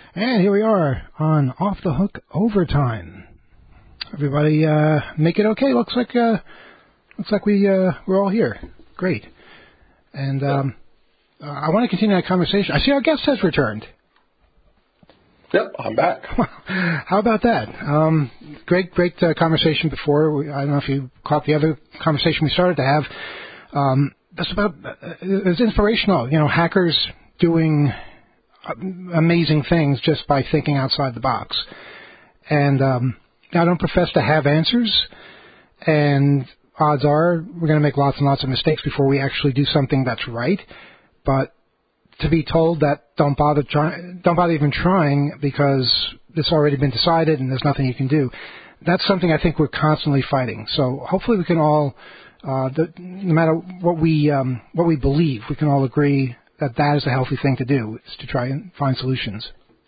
And here we are on Off the Hook Overtime. Everybody make it okay? Looks like we're all here. Great. And I want to continue that conversation. I see our guest has returned. Yep, I'm back. How about that? Great conversation before. I don't know if you caught the other conversation we started to have. That's about it was inspirational. You know, hackers doing amazing things just by thinking outside the box. And I don't profess to have answers, and odds are we're going to make lots and lots of mistakes before we actually do something that's right. But to be told that don't bother even trying because it's already been decided and there's nothing you can do, that's something I think we're constantly fighting. So hopefully we can all, no matter what we believe, we can all agree that is a healthy thing to do, is to try and find solutions.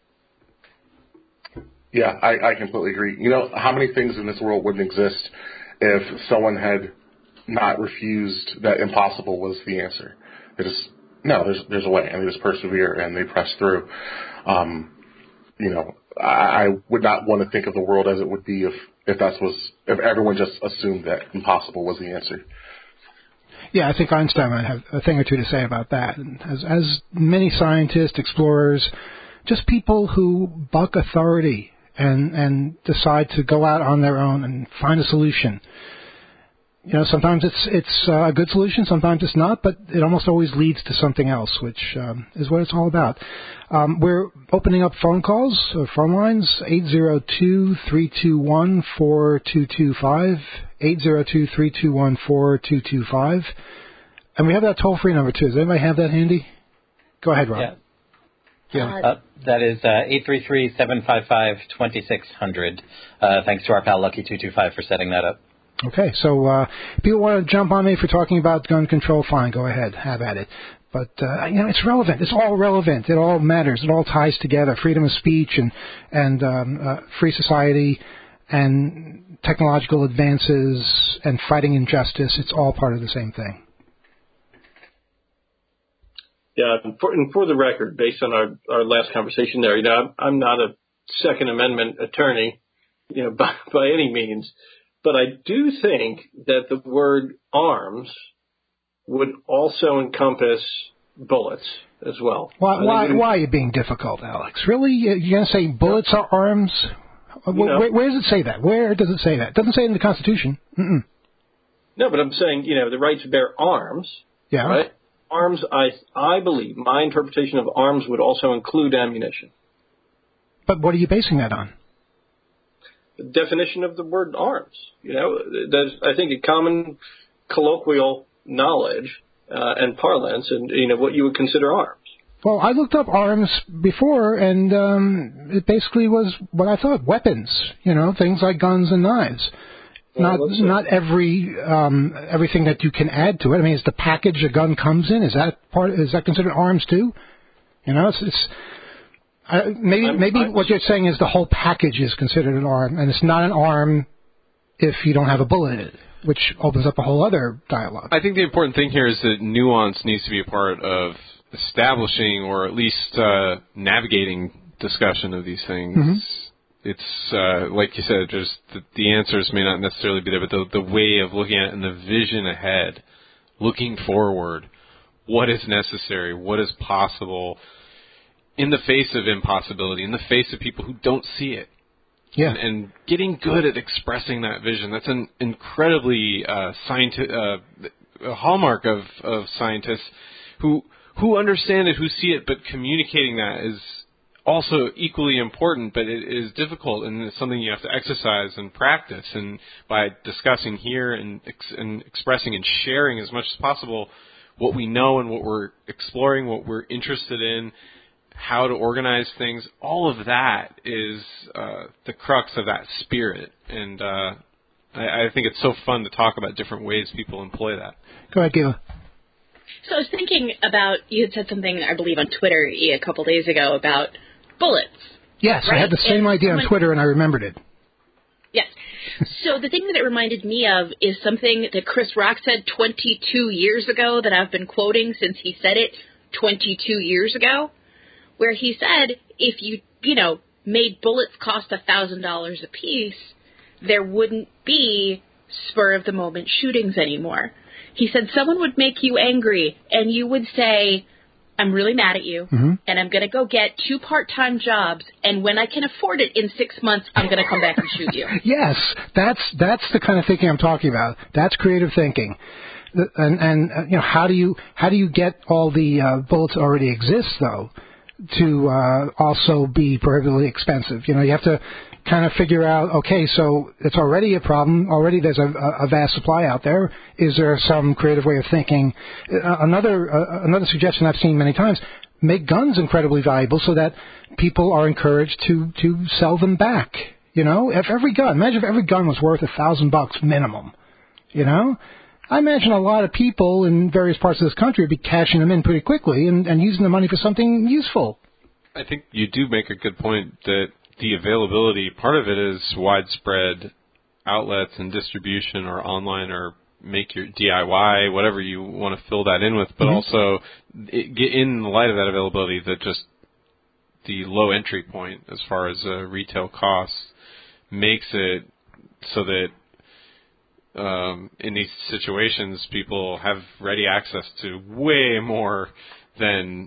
Yeah, I completely agree. You know, how many things in this world wouldn't exist if someone had not refused that impossible was the answer? There's a way, and they just persevere and they press through. You know, I would not want to think of the world as it would be if everyone just assumed that impossible was the answer. Yeah, I think Einstein might have a thing or two to say about that. And as many scientists, explorers, just people who buck authority and decide to go out on their own and find a solution. You know, sometimes it's a good solution, sometimes it's not, but it almost always leads to something else, which is what it's all about. We're opening up phone calls, phone lines, 802-321-4225, 802-321-4225. And we have that toll-free number, too. Does anybody have that handy? Go ahead, Rob. Yeah. That is 833-755-2600. Thanks to our pal Lucky225 for setting that up. Okay, so if people want to jump on me for talking about gun control, fine, go ahead, have at it. But, you know, it's relevant. It's all relevant. It all matters. It all ties together. Freedom of speech and free society and technological advances and fighting injustice, it's all part of the same thing. Yeah, and for the record, based on our last conversation there, you know, I'm not a Second Amendment attorney, you know, by any means. But I do think that the word arms would also encompass bullets as well. Why are you being difficult, Alex? Really? You're going to say bullets are arms? Where does it say that? Where does it say that? It doesn't say it in the Constitution. Mm-mm. No, but I'm saying, you know, the right to bear arms. Yeah. Right? Arms, I believe, my interpretation of arms would also include ammunition. But what are you basing that on? The definition of the word arms. You know, there's, I think, a common colloquial knowledge and parlance, and you know what you would consider arms. Well, I looked up arms before, and it basically was what I thought: weapons. You know, things like guns and knives. Well, not everything that you can add to it. I mean, is the package a gun comes in? Is that considered arms too? You know, Maybe what you're saying is the whole package is considered an arm, and it's not an arm if you don't have a bullet in it, which opens up a whole other dialogue. I think the important thing here is that nuance needs to be a part of establishing or at least navigating discussion of these things. Mm-hmm. It's, like you said, just the answers may not necessarily be there, but the way of looking at it and the vision ahead, looking forward, what is necessary, what is possible, in the face of impossibility, in the face of people who don't see it. Yeah. And getting good at expressing that vision. That's an incredibly a hallmark of scientists who understand it, who see it, but communicating that is also equally important, but it is difficult, and it's something you have to exercise and practice. And by discussing here and expressing and sharing as much as possible what we know and what we're exploring, what we're interested in, how to organize things, all of that is the crux of that spirit. And I think it's so fun to talk about different ways people employ that. Go ahead, Gila. So I was thinking about, you had said something, I believe, on Twitter a couple days ago about bullets. Yes, right? I had the same idea on Twitter, and I remembered it. Yes. So the thing that it reminded me of is something that Chris Rock said 22 years ago that I've been quoting since he said it 22 years ago, where he said if you made bullets cost $1,000 a piece, there wouldn't be spur-of-the-moment shootings anymore. He said someone would make you angry, and you would say, I'm really mad at you, and I'm going to go get 2 part-time jobs, and when I can afford it in 6 months, I'm going to come back and shoot you. Yes, that's the kind of thinking I'm talking about. That's creative thinking. And how do you get all the bullets that already exist, though, to also be prohibitively expensive? You have to kind of figure out, okay, so it's already a problem. Already there's a vast supply out there. Is there some creative way of thinking? Another suggestion I've seen many times, make guns incredibly valuable so that people are encouraged to sell them back. If every gun, imagine if every gun was worth $1,000 minimum, I imagine a lot of people in various parts of this country would be cashing them in pretty quickly and using the money for something useful. I think you do make a good point that the availability, part of it is widespread outlets and distribution, or online, or make your DIY, whatever you want to fill that in with, but also in the light of that availability, that just the low entry point as far as retail costs makes it so that in these situations people have ready access to way more than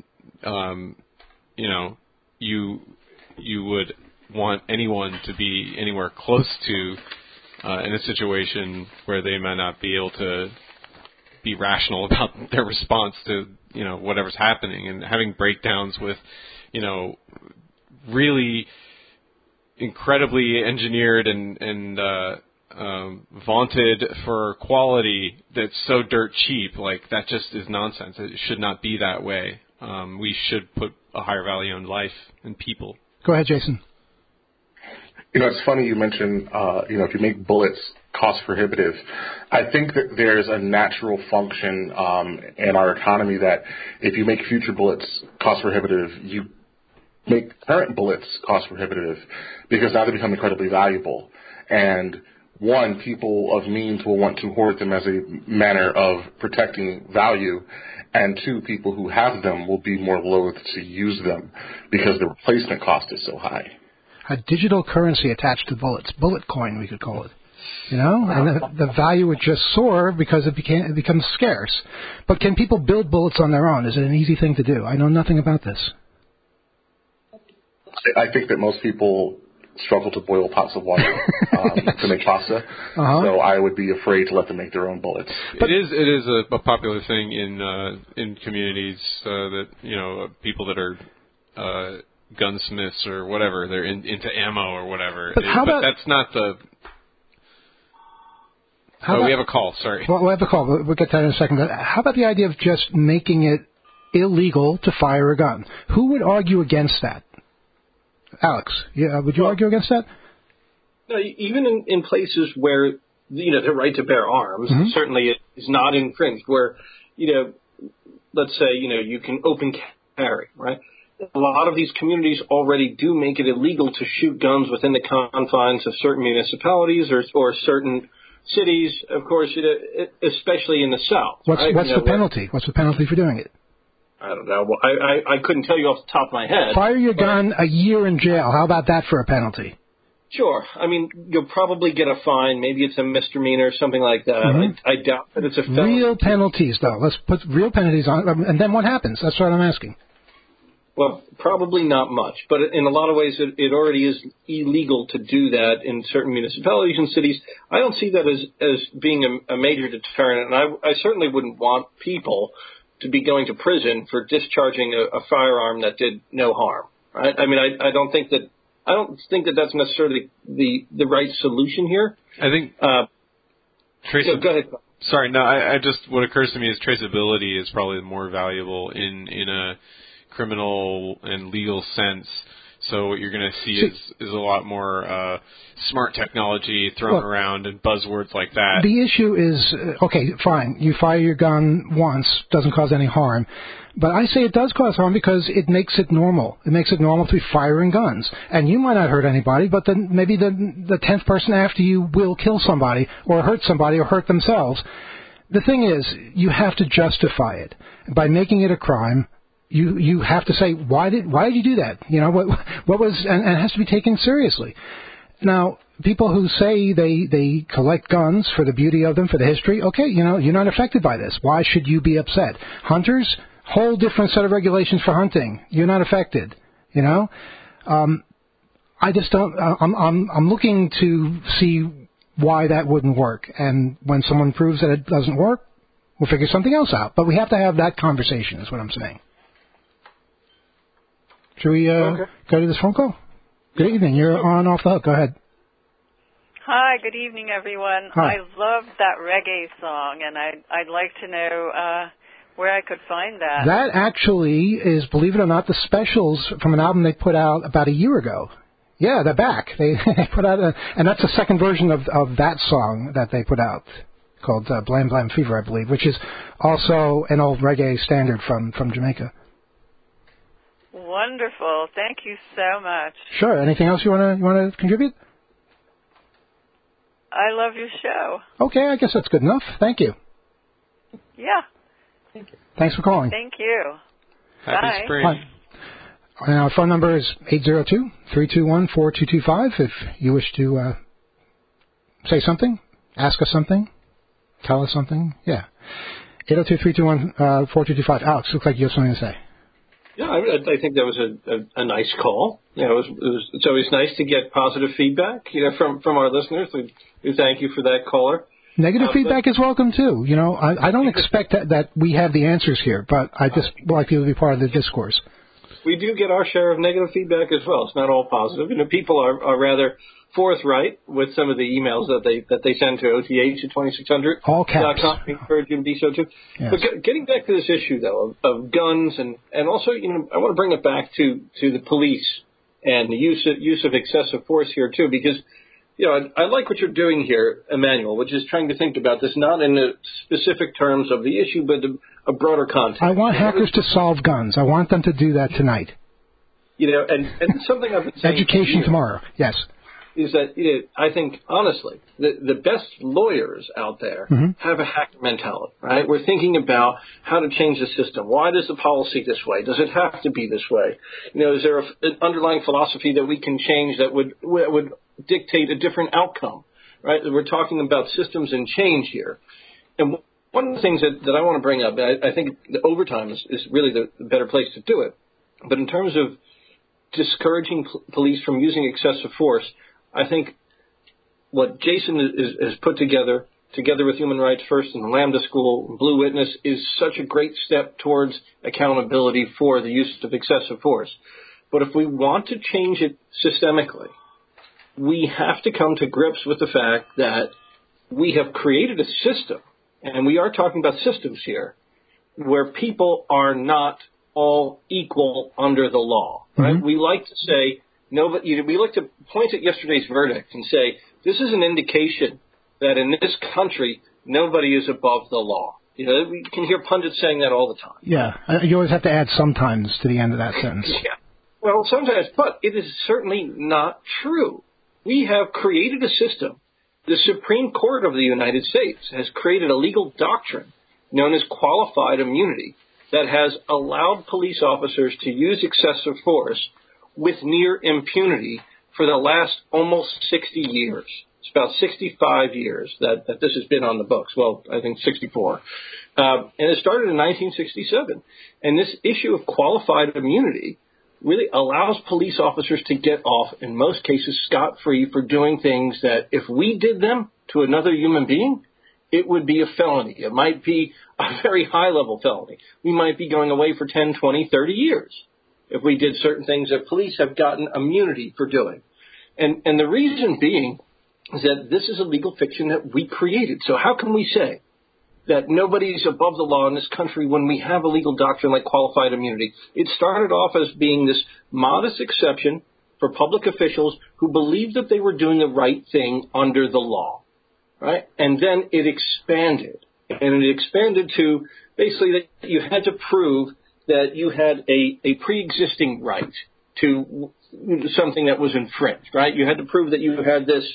you would want anyone to be anywhere close to in a situation where they might not be able to be rational about their response to whatever's happening, and having breakdowns with really incredibly engineered and vaunted for quality that's so dirt cheap. Like, that just is nonsense. It should not be that way. We should put a higher value on life and people. Go ahead, Jason. It's funny you mentioned, if you make bullets cost prohibitive, I think that there's a natural function in our economy that if you make future bullets cost prohibitive, you make current bullets cost prohibitive, because now they become incredibly valuable. And one, people of means will want to hoard them as a manner of protecting value. And two, people who have them will be more loath to use them because the replacement cost is so high. A digital currency attached to bullets, bullet coin, we could call it. And the value would just soar because it becomes scarce. But can people build bullets on their own? Is it an easy thing to do? I know nothing about this. I think that most people struggle to boil pots of water to make pasta, so I would be afraid to let them make their own bullets. But it is a popular thing in communities that people that are gunsmiths or whatever, they're into ammo or whatever. But that's not the. We have a call. Sorry. Well, we'll have a call. We'll get to that in a second. But how about the idea of just making it illegal to fire a gun? Who would argue against that? Alex, would you argue against that? No, even in places where the right to bear arms certainly is not infringed. Where let's say you can open carry, right? A lot of these communities already do make it illegal to shoot guns within the confines of certain municipalities or certain cities. Of course, especially in the South. What's the penalty? What's the penalty for doing it? I don't know. Well, I couldn't tell you off the top of my head. Fire your gun, a year in jail. How about that for a penalty? Sure. I mean, you'll probably get a fine. Maybe it's a misdemeanor or something like that. I doubt that it's a felony. Real penalties, though. Let's put real penalties on. And then what happens? That's what I'm asking. Well, probably not much. But in a lot of ways, it already is illegal to do that in certain municipalities and cities. I don't see that as being a major deterrent. And I certainly wouldn't want people to be going to prison for discharging a firearm that did no harm. Right? I mean, I don't think that that's necessarily the right solution here. I think go ahead. Sorry, no. I just, what occurs to me is traceability is probably more valuable in a criminal and legal sense. So what you're going to see is a lot more smart technology thrown around and buzzwords like that. The issue is, okay, fine, you fire your gun once, doesn't cause any harm. But I say it does cause harm because it makes it normal. It makes it normal to be firing guns. And you might not hurt anybody, but then maybe the 10th person after you will kill somebody or hurt themselves. The thing is, you have to justify it. By making it a crime, you have to say, why did you do that? You know, what was, and it has to be taken seriously. Now, people who say they collect guns for the beauty of them, for the history, okay, you know, you're not affected by this. Why should you be upset? Hunters, whole different set of regulations for hunting. You're not affected, you know? I just don't, I'm looking to see why that wouldn't work. And when someone proves that it doesn't work, we'll figure something else out. But we have to have that conversation, is what I'm saying. Should we go to this phone call? Good evening. You're on Off the Hook. Go ahead. Hi. Good evening, everyone. Hi. I love that reggae song, and I'd like to know where I could find that. That actually is, believe it or not, the specials from an album they put out about a year ago. Yeah, they're back. They put out and that's the second version of that song that they put out, called Blam Blam Fever, I believe, which is also an old reggae standard from Jamaica. Wonderful. Thank you so much. Sure. Anything else you want to contribute? I love your show. Okay, I guess that's good enough. Thank you. Yeah. Thanks for calling. Thank you. Happy Bye. spring. Bye. And our phone number is 802-321-4225 if you wish to say something, ask us something, tell us something. Yeah. 802-321-4225. Alex, looks like you have something to say. Yeah, I think that was a nice call. You know, it's always nice to get positive feedback, you know, from our listeners. We thank you for that caller. Negative feedback is welcome too. You know, I don't expect that we have the answers here, but I just like people to be part of the discourse. We do get our share of negative feedback as well. It's not all positive. You know, people are rather forthright with some of the emails that they send to OTH@2600. All caps. We encourage you to be so too. Yes. But getting back to this issue though of guns and also, you know, I want to bring it back to the police and the use of excessive force here too, because, you know, I like what you're doing here, Emmanuel, which is trying to think about this not in the specific terms of the issue, but a broader context. I want hackers to solve guns. I want them to do that tonight. You know, and something I've been saying Education tomorrow. Yes. Is that, you know, I think, honestly, the best lawyers out there have a hacker mentality, right? We're thinking about how to change the system. Why is the policy this way? Does it have to be this way? You know, is there an underlying philosophy that we can change that would dictate a different outcome, right? We're talking about systems and change here. And one of the things that I want to bring up, I think the overtime is really the better place to do it. But in terms of discouraging police from using excessive force, I think what Jason has put together with Human Rights First and the Lambda School and Blue Witness, is such a great step towards accountability for the use of excessive force. But if we want to change it systemically, we have to come to grips with the fact that we have created a system, and we are talking about systems here, where people are not all equal under the law, right? We like to say, we like to point at yesterday's verdict and say, this is an indication that in this country, nobody is above the law. You know, we can hear pundits saying that all the time. Yeah, you always have to add sometimes to the end of that sentence. Yeah. Well, sometimes, but it is certainly not true. We have created a system. The Supreme Court of the United States has created a legal doctrine known as qualified immunity that has allowed police officers to use excessive force with near impunity for the last almost 60 years. It's about 65 years that this has been on the books. Well, I think 64. And it started in 1967. And this issue of qualified immunity really allows police officers to get off, in most cases, scot-free for doing things that if we did them to another human being, it would be a felony. It might be a very high-level felony. We might be going away for 10, 20, 30 years if we did certain things that police have gotten immunity for doing. And the reason being is that this is a legal fiction that we created. So how can we say that nobody's above the law in this country when we have a legal doctrine like qualified immunity? It started off as being this modest exception for public officials who believed that they were doing the right thing under the law, right? And then it expanded. And it expanded to basically that you had to prove that you had a pre-existing right to something that was infringed, right? You had to prove that you had this,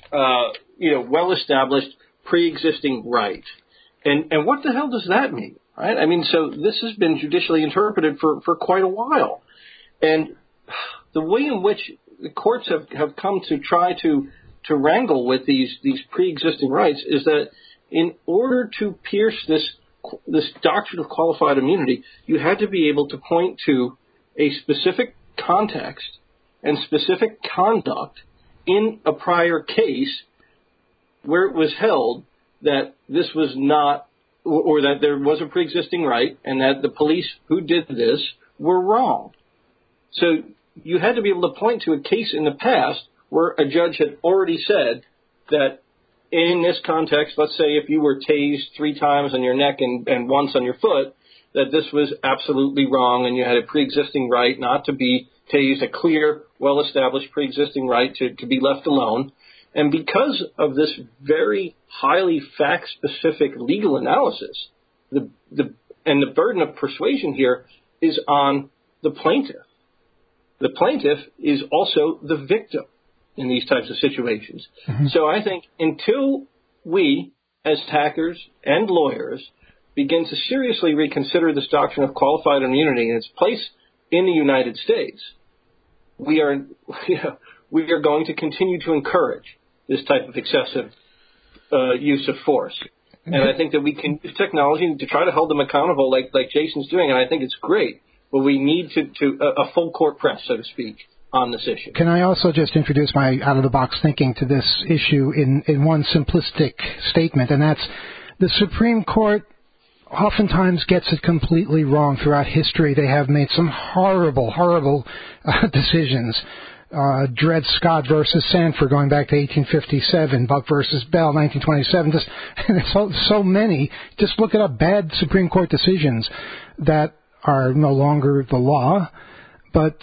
well-established pre-existing right. And what the hell does that mean? right? I mean, so this has been judicially interpreted for quite a while. And the way in which the courts have come to try to wrangle with these pre-existing rights is that in order to pierce this doctrine of qualified immunity, you had to be able to point to a specific context and specific conduct in a prior case where it was held that this was not, or that there was a pre-existing right and that the police who did this were wrong. So you had to be able to point to a case in the past where a judge had already said that in this context, let's say if you were tased 3 times on your neck and once on your foot, that this was absolutely wrong and you had a pre-existing right not to be tased, a clear, well-established pre-existing right to be left alone. And because of this very highly fact-specific legal analysis, the burden of persuasion here is on the plaintiff. The plaintiff is also the victim in these types of situations. Mm-hmm. So I think until we, as hackers and lawyers, begin to seriously reconsider this doctrine of qualified immunity and its place in the United States, we are going to continue to encourage this type of excessive use of force. And I think that we can use technology to try to hold them accountable like Jason's doing, and I think it's great. But we need a full court press, so to speak, on this issue. Can I also just introduce my out-of-the-box thinking to this issue in one simplistic statement, and that's the Supreme Court oftentimes gets it completely wrong throughout history. They have made some horrible decisions. Dred Scott versus Sanford going back to 1857, Buck versus Bell, 1927. Just so many. Just look it up. Bad Supreme Court decisions that are no longer the law, but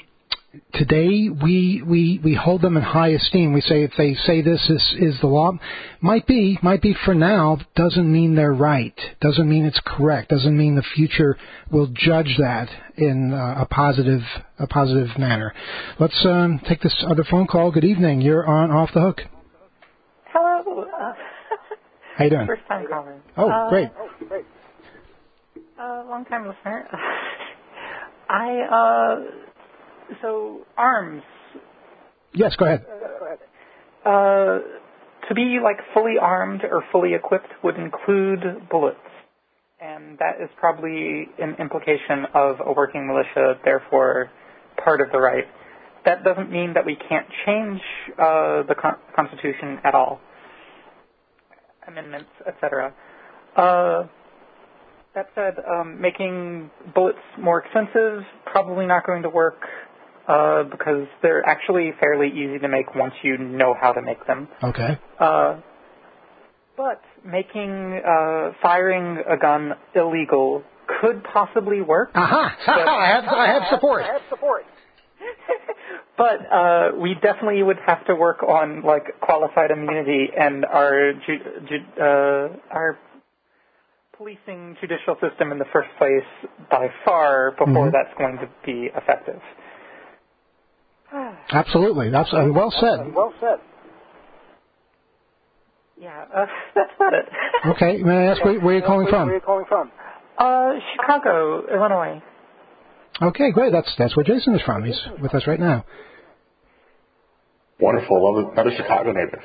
today we hold them in high esteem. We say if they say this is the law, might be for now, doesn't mean they're right, doesn't mean it's correct, doesn't mean the future will judge that in a positive manner. Let's take this other phone call. Good evening. You're on Off the Hook. Hello. How you doing? First time caller. Oh, great. Long time listener. So arms. Yes, go ahead. To be like fully armed or fully equipped would include bullets, and that is probably an implication of a working militia, therefore part of the right. That doesn't mean that we can't change the Constitution at all. Amendments, etc. That said, making bullets more expensive, probably not going to work because they're actually fairly easy to make once you know how to make them. Okay. But making firing a gun illegal could possibly work. Aha! I have support. But we definitely would have to work on like qualified immunity and our policing judicial system in the first place by far before that's going to be effective. Absolutely. That's well said. Yeah, that's about it. Okay. May I ask where you're calling from? Chicago, Illinois. Okay, great. That's where Jason is from. He's with us right now. Wonderful. Love it. Chicago native.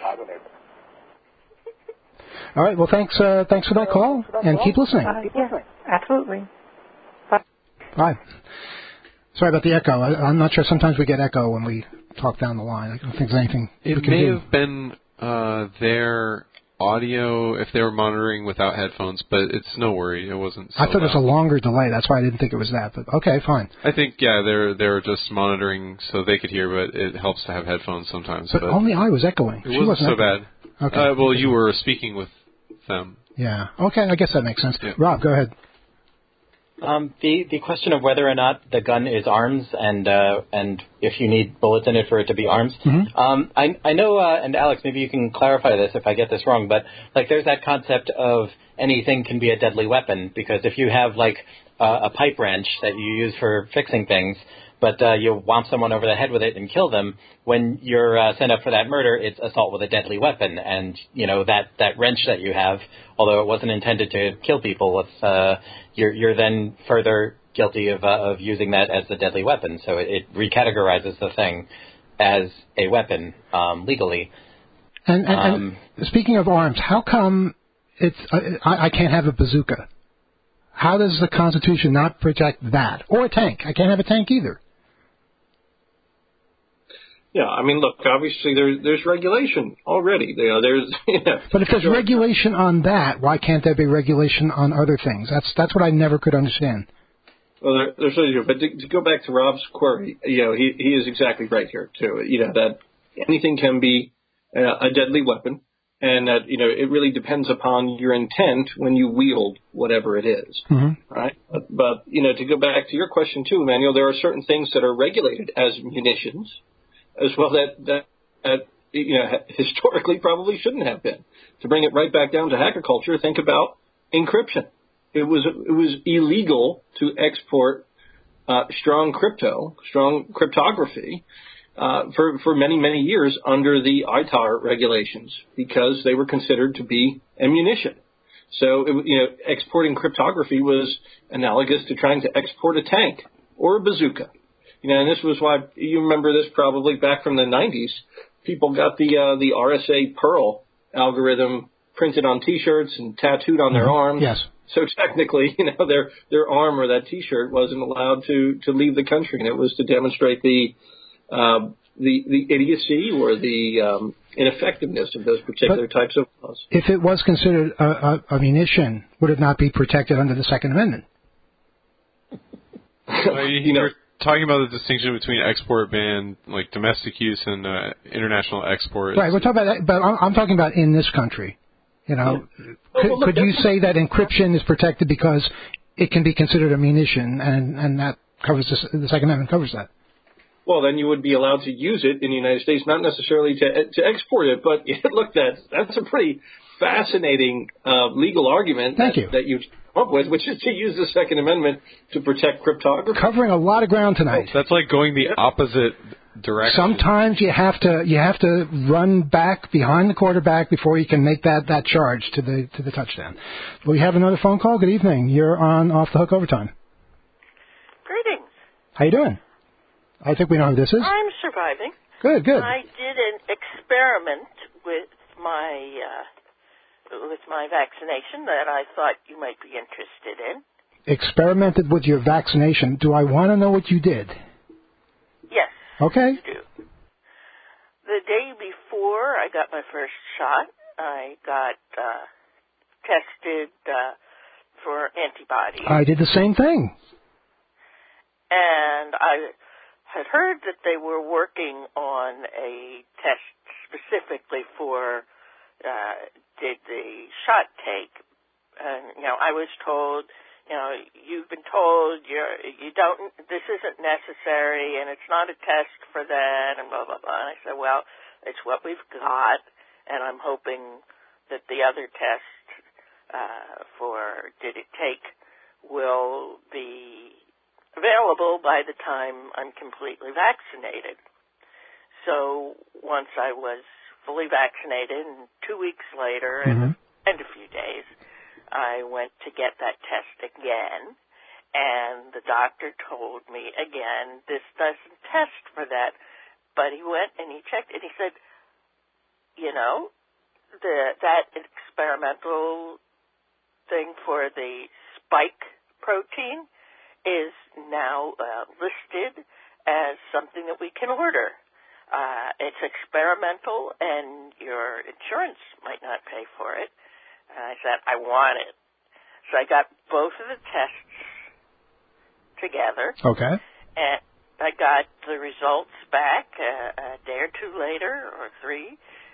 All right. Well, thanks for that call, and keep listening. Yeah, absolutely. Bye. Bye. Sorry about the echo. I'm not sure. Sometimes we get echo when we talk down the line. I don't think there's anything we can do. It may have been their audio if they were monitoring without headphones, but it's no worry. It wasn't. I thought it was a longer delay. That's why I didn't think it was that. But okay, fine. I think they're just monitoring so they could hear, but it helps to have headphones sometimes. But only I was echoing. It wasn't so bad. Okay. Well, you were speaking with them. Yeah. Okay. I guess that makes sense. Yeah. Rob, go ahead. The question of whether or not the gun is arms and if you need bullets in it for it to be arms. Mm-hmm. I know, and Alex, maybe you can clarify this if I get this wrong, but like there's that concept of anything can be a deadly weapon because if you have like a pipe wrench that you use for fixing things, but you whomp someone over the head with it and kill them. When you're sent up for that murder, it's assault with a deadly weapon, and that wrench that you have, although it wasn't intended to kill people, you're then further guilty of using that as a deadly weapon. So it recategorizes the thing as a weapon legally. And speaking of arms, how come I can't have a bazooka? How does the Constitution not protect that? Or a tank? I can't have a tank either. Yeah, I mean, look, obviously there's regulation already. But if there's regulation on that, why can't there be regulation on other things? That's what I never could understand. Well, there's but to go back to Rob's query, he is exactly right here too. That anything can be a deadly weapon, and that it really depends upon your intent when you wield whatever it is, right? But to go back to your question too, Emmanuel, there are certain things that are regulated as munitions, as well that historically probably shouldn't have been. To bring it right back down to agriculture, think about encryption. It was illegal to export strong cryptography for many, many years under the ITAR regulations because they were considered to be ammunition. So, exporting cryptography was analogous to trying to export a tank or a bazooka. And this was why you remember this probably back from the 90s. People got the RSA Pearl algorithm printed on T-shirts and tattooed on their arms. Yes. So technically, their arm or that T-shirt wasn't allowed to leave the country, and it was to demonstrate the idiocy or the ineffectiveness of those particular types of laws. If it was considered a munition, would it not be protected under the Second Amendment? You're talking about the distinction between export ban, like domestic use, and international export. Right, we're talking about that, but I'm talking about in this country. Could you say that encryption is protected because it can be considered a munition, and that covers the Second Amendment covers that? Well, then you would be allowed to use it in the United States, not necessarily to export it, but look, that's a pretty fascinating legal argument that you come up with, which is to use the Second Amendment to protect cryptography. Covering a lot of ground tonight. That's like going the opposite direction. Sometimes you have to run back behind the quarterback before you can make that charge to the touchdown. We have another phone call. Good evening. You're on Off the Hook Overtime. Greetings. How you doing? I think we know who this is. I'm surviving. Good. I did an experiment with my vaccination that I thought you might be interested in. Experimented with your vaccination. Do I want to know what you did? Yes. Okay. You do. The day before I got my first shot, I got tested for antibodies. I did the same thing. And I had heard that they were working on a test specifically for did the shot take. And, I was told, you've been told you don't, this isn't necessary and it's not a test for that and blah, blah, blah. And I said, well, it's what we've got, and I'm hoping that the other test for did it take will be available by the time I'm completely vaccinated. So once I was fully vaccinated, and 2 weeks later, and a few days, I went to get that test again, and the doctor told me again, this doesn't test for that. But he went and he checked, and he said, that experimental thing for the spike protein is now listed as something that we can order. It's experimental, and your insurance might not pay for it. And I said, I want it. So I got both of the tests together. Okay. And I got the results back a day or two later, or three.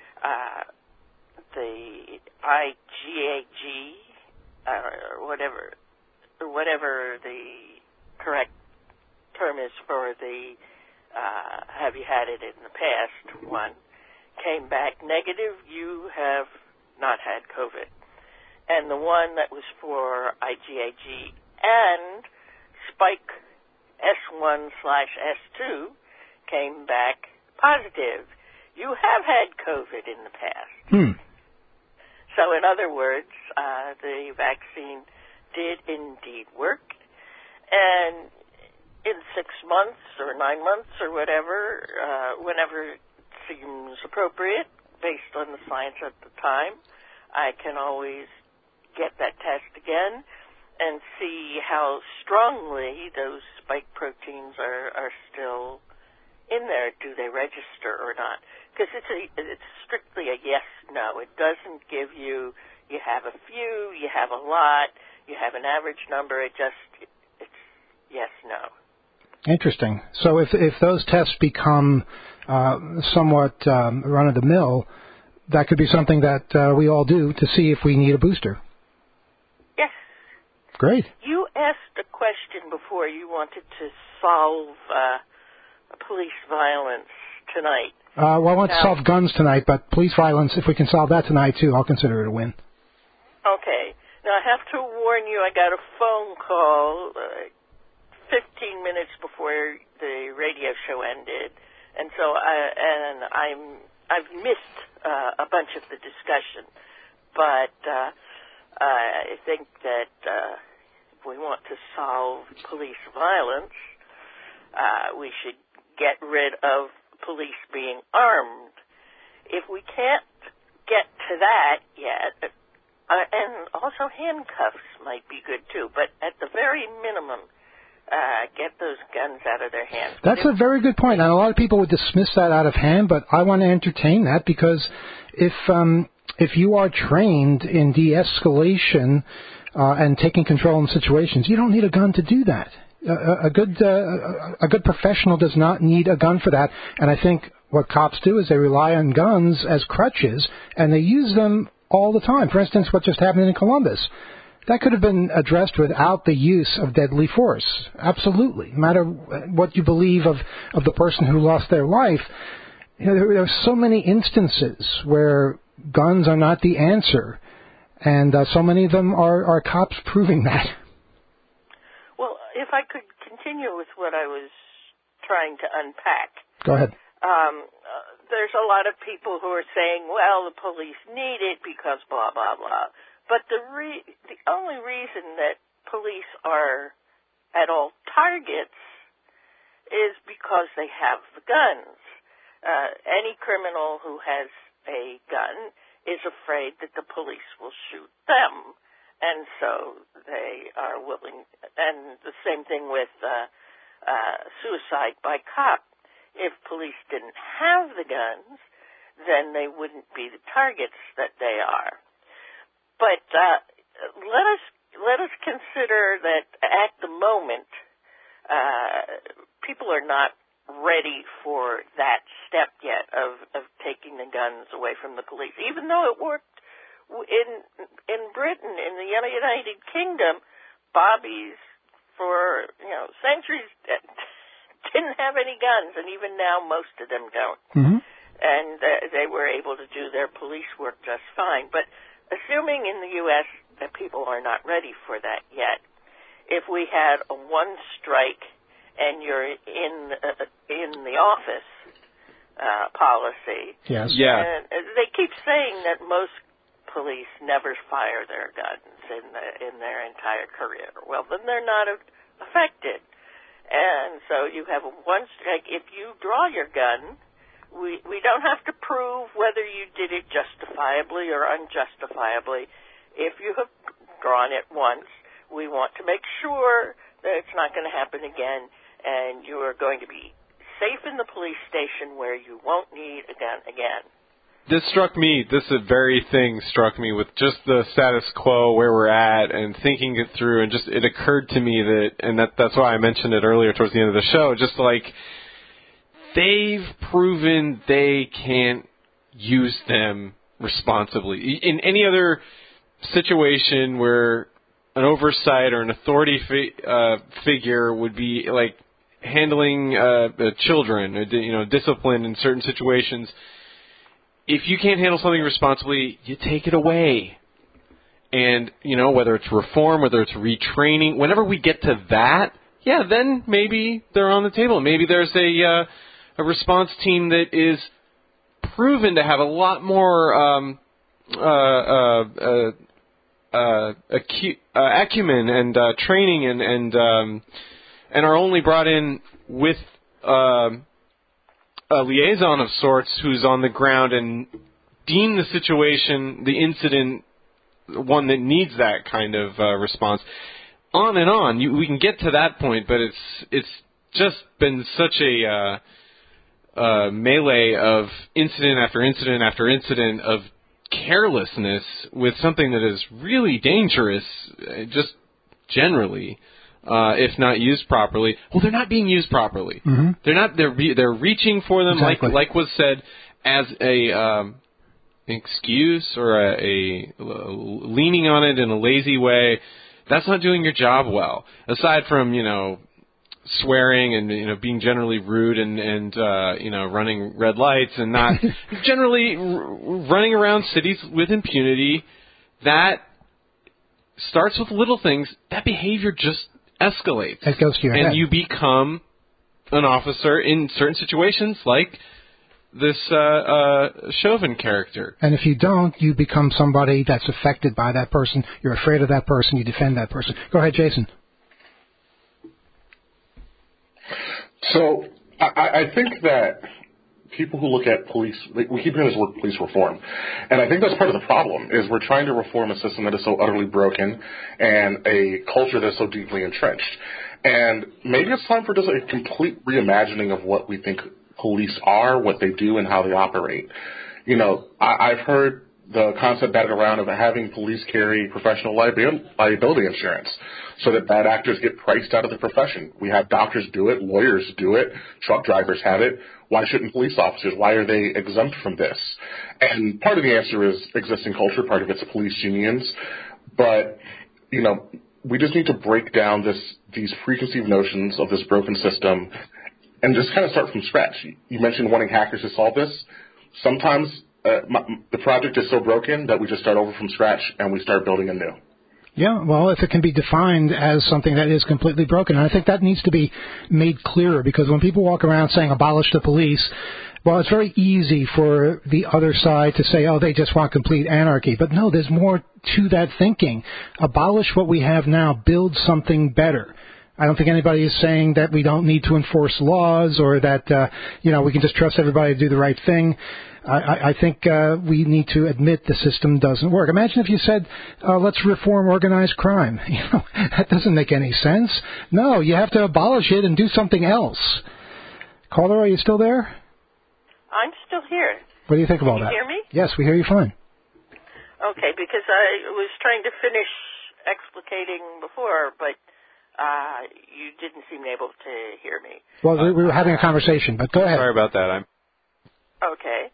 The IgAG, or whatever the correct term is for the have you had it in the past one, came back negative. You have not had COVID. And the one that was for IgAG and spike S1/S2 came back positive. You have had COVID in the past. So in other words, the vaccine did indeed work. And in 6 months or 9 months or whatever, whenever it seems appropriate, based on the science at the time, I can always get that test again and see how strongly those spike proteins are still in there. Do they register or not? Because it's strictly a yes/no. It doesn't give you have a few, you have a lot, you have an average number. It's yes/no. Interesting. So if those tests become somewhat run-of-the-mill, that could be something that we all do to see if we need a booster. Yes. Great. You asked a question before. You wanted to solve police violence tonight. Well, I want to solve guns tonight, but police violence, if we can solve that tonight, too, I'll consider it a win. Okay. Now, I have to warn you, I got a phone call 15 minutes before the radio show ended, and so I've missed a bunch of the discussion, but I think that if we want to solve police violence, we should get rid of police being armed. If we can't get to that yet, and also handcuffs might be good too, but at the very minimum, get those guns out of their hands. That's a very good point, and a lot of people would dismiss that out of hand, but I want to entertain that because if you are trained in de-escalation and taking control in situations, you don't need a gun to do that. A good professional does not need a gun for that, and I think what cops do is they rely on guns as crutches, and they use them all the time. For instance, what just happened in Columbus. That could have been addressed without the use of deadly force. Absolutely. No matter what you believe of the person who lost their life, there are so many instances where guns are not the answer, and so many of them are cops proving that. Well, if I could continue with what I was trying to unpack. Go ahead. There's a lot of people who are saying, well, the police need it because blah, blah, blah. But the only reason that police are at all targets is because they have the guns. Any criminal who has a gun is afraid that the police will shoot them, and so they are willing. And the same thing with suicide by cop. If police didn't have the guns, then they wouldn't be the targets that they are. But let us consider that at the moment, people are not ready for that step yet of taking the guns away from the police. Even though it worked in Britain, in the United Kingdom, bobbies for centuries didn't have any guns, and even now most of them don't. Mm-hmm. And they were able to do their police work just fine. But assuming in the U.S. that people are not ready for that yet, if we had a one strike and you're in the office policy, yes, and they keep saying that most police never fire their guns in their entire career. Well, then they're not affected. And so you have a one strike. If you draw your gun, we don't have to prove whether you did it justifiably or unjustifiably. If you have drawn it once, we want to make sure that it's not going to happen again, and you are going to be safe in the police station where you won't need a gun again. This very thing struck me with just the status quo, where we're at, and thinking it through, and just it occurred to me that's why I mentioned it earlier towards the end of the show, just like they've proven they can't use them responsibly. In any other situation where an oversight or an authority figure would be like handling children, discipline in certain situations, if you can't handle something responsibly, you take it away. And, whether it's reform, whether it's retraining, whenever we get to that, yeah, then maybe they're on the table. Maybe there's a response team that is proven to have a lot more acumen and training and are only brought in with a liaison of sorts who's on the ground and deem the situation, the incident, one that needs that kind of response. On and on. We can get to that point, but it's just been such a melee of incident after incident after incident of carelessness with something that is really dangerous, just generally, if not used properly. Well, they're not being used properly. Mm-hmm. They're not. They're reaching for them, exactly. like was said, as a excuse or a leaning on it in a lazy way. That's not doing your job well. Aside from swearing and being generally rude and running red lights and not generally running around cities with impunity, that starts with little things. That behavior just escalates. It goes to your head. And you become an officer in certain situations like this Chauvin character. And if you don't, you become somebody that's affected by that person. You're afraid of that person. You defend that person. Go ahead, Jason. So I think that people who look at police, we keep hearing this word police reform, and I think that's part of the problem, is we're trying to reform a system that is so utterly broken and a culture that's so deeply entrenched. And maybe it's time for just a complete reimagining of what we think police are, what they do, and how they operate. I've heard the concept batted around of having police carry professional liability insurance so that bad actors get priced out of the profession. We have doctors do it, lawyers do it, truck drivers have it. Why shouldn't police officers? Why are they exempt from this? And part of the answer is existing culture, part of it's police unions. But, we just need to break down these preconceived notions of this broken system and just kind of start from scratch. You mentioned wanting hackers to solve this. Sometimes the project is so broken that we just start over from scratch and we start building anew. Yeah, well, if it can be defined as something that is completely broken, and I think that needs to be made clearer, because when people walk around saying abolish the police, well, it's very easy for the other side to say, oh, they just want complete anarchy. But no, there's more to that thinking. Abolish what we have now. Build something better. I don't think anybody is saying that we don't need to enforce laws or that, we can just trust everybody to do the right thing. I think we need to admit the system doesn't work. Imagine if you said, let's reform organized crime. That doesn't make any sense. No, you have to abolish it and do something else. Caller, are you still there? I'm still here. What do you think of all that? Can you hear me? Yes, we hear you fine. Okay, because I was trying to finish explicating before, but you didn't seem able to hear me. Well, we were having a conversation, but go ahead. Sorry about that. Okay.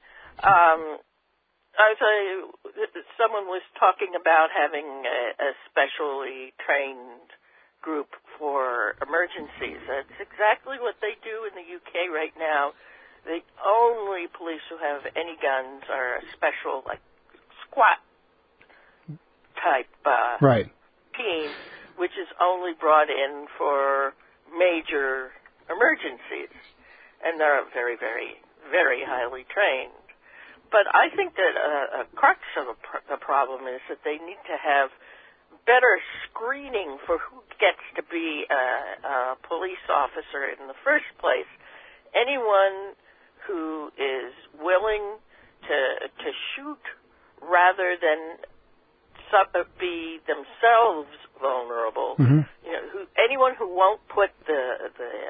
Someone was talking about having a specially trained group for emergencies. That's exactly what they do in the UK right now. The only police who have any guns are a special, SWAT type team, which is only brought in for major emergencies. And they're very, very, very highly trained. But I think that a crux of the problem is that they need to have better screening for who gets to be a police officer in the first place. Anyone who is willing to shoot rather than be themselves vulnerable. Mm-hmm. Anyone who won't put the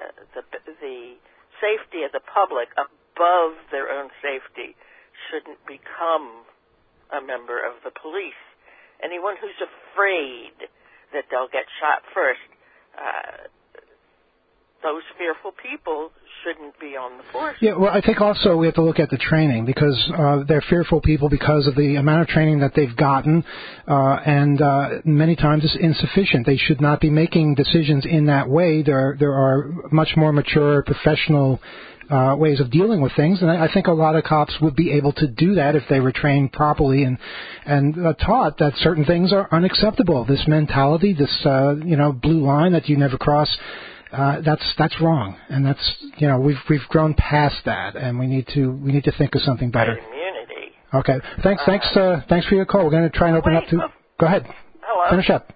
safety of the public above their own safety shouldn't become a member of the police. Anyone who's afraid that they'll get shot first, those fearful people shouldn't be on the force. Yeah, well, I think also we have to look at the training, because they're fearful people because of the amount of training that they've gotten, and many times it's insufficient. They should not be making decisions in that way. There are much more mature, professional ways of dealing with things, and I think a lot of cops would be able to do that if they were trained properly and taught that certain things are unacceptable. This mentality, this blue line that you never cross. that's wrong, and that's we've grown past that, and we need to think of something better. Immunity. Okay, thanks for your call. We're going to try and open up to. Go ahead. Hello. Finish up.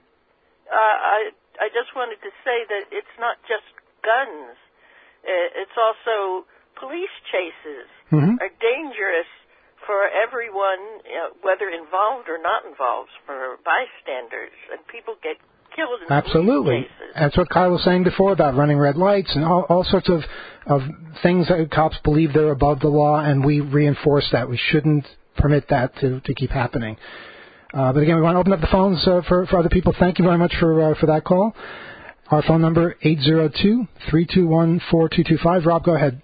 I just wanted to say that it's not just guns. It's also police chases are dangerous for everyone, whether involved or not involved, for bystanders, and people get killed in Absolutely. police chases. That's what Kyle was saying before about running red lights and all sorts of things that cops believe they're above the law, and we reinforce that. We shouldn't permit that to keep happening. But again, we want to open up the phones for other people. Thank you very much for that call. Our phone number, 802-321-4225. Rob, go ahead.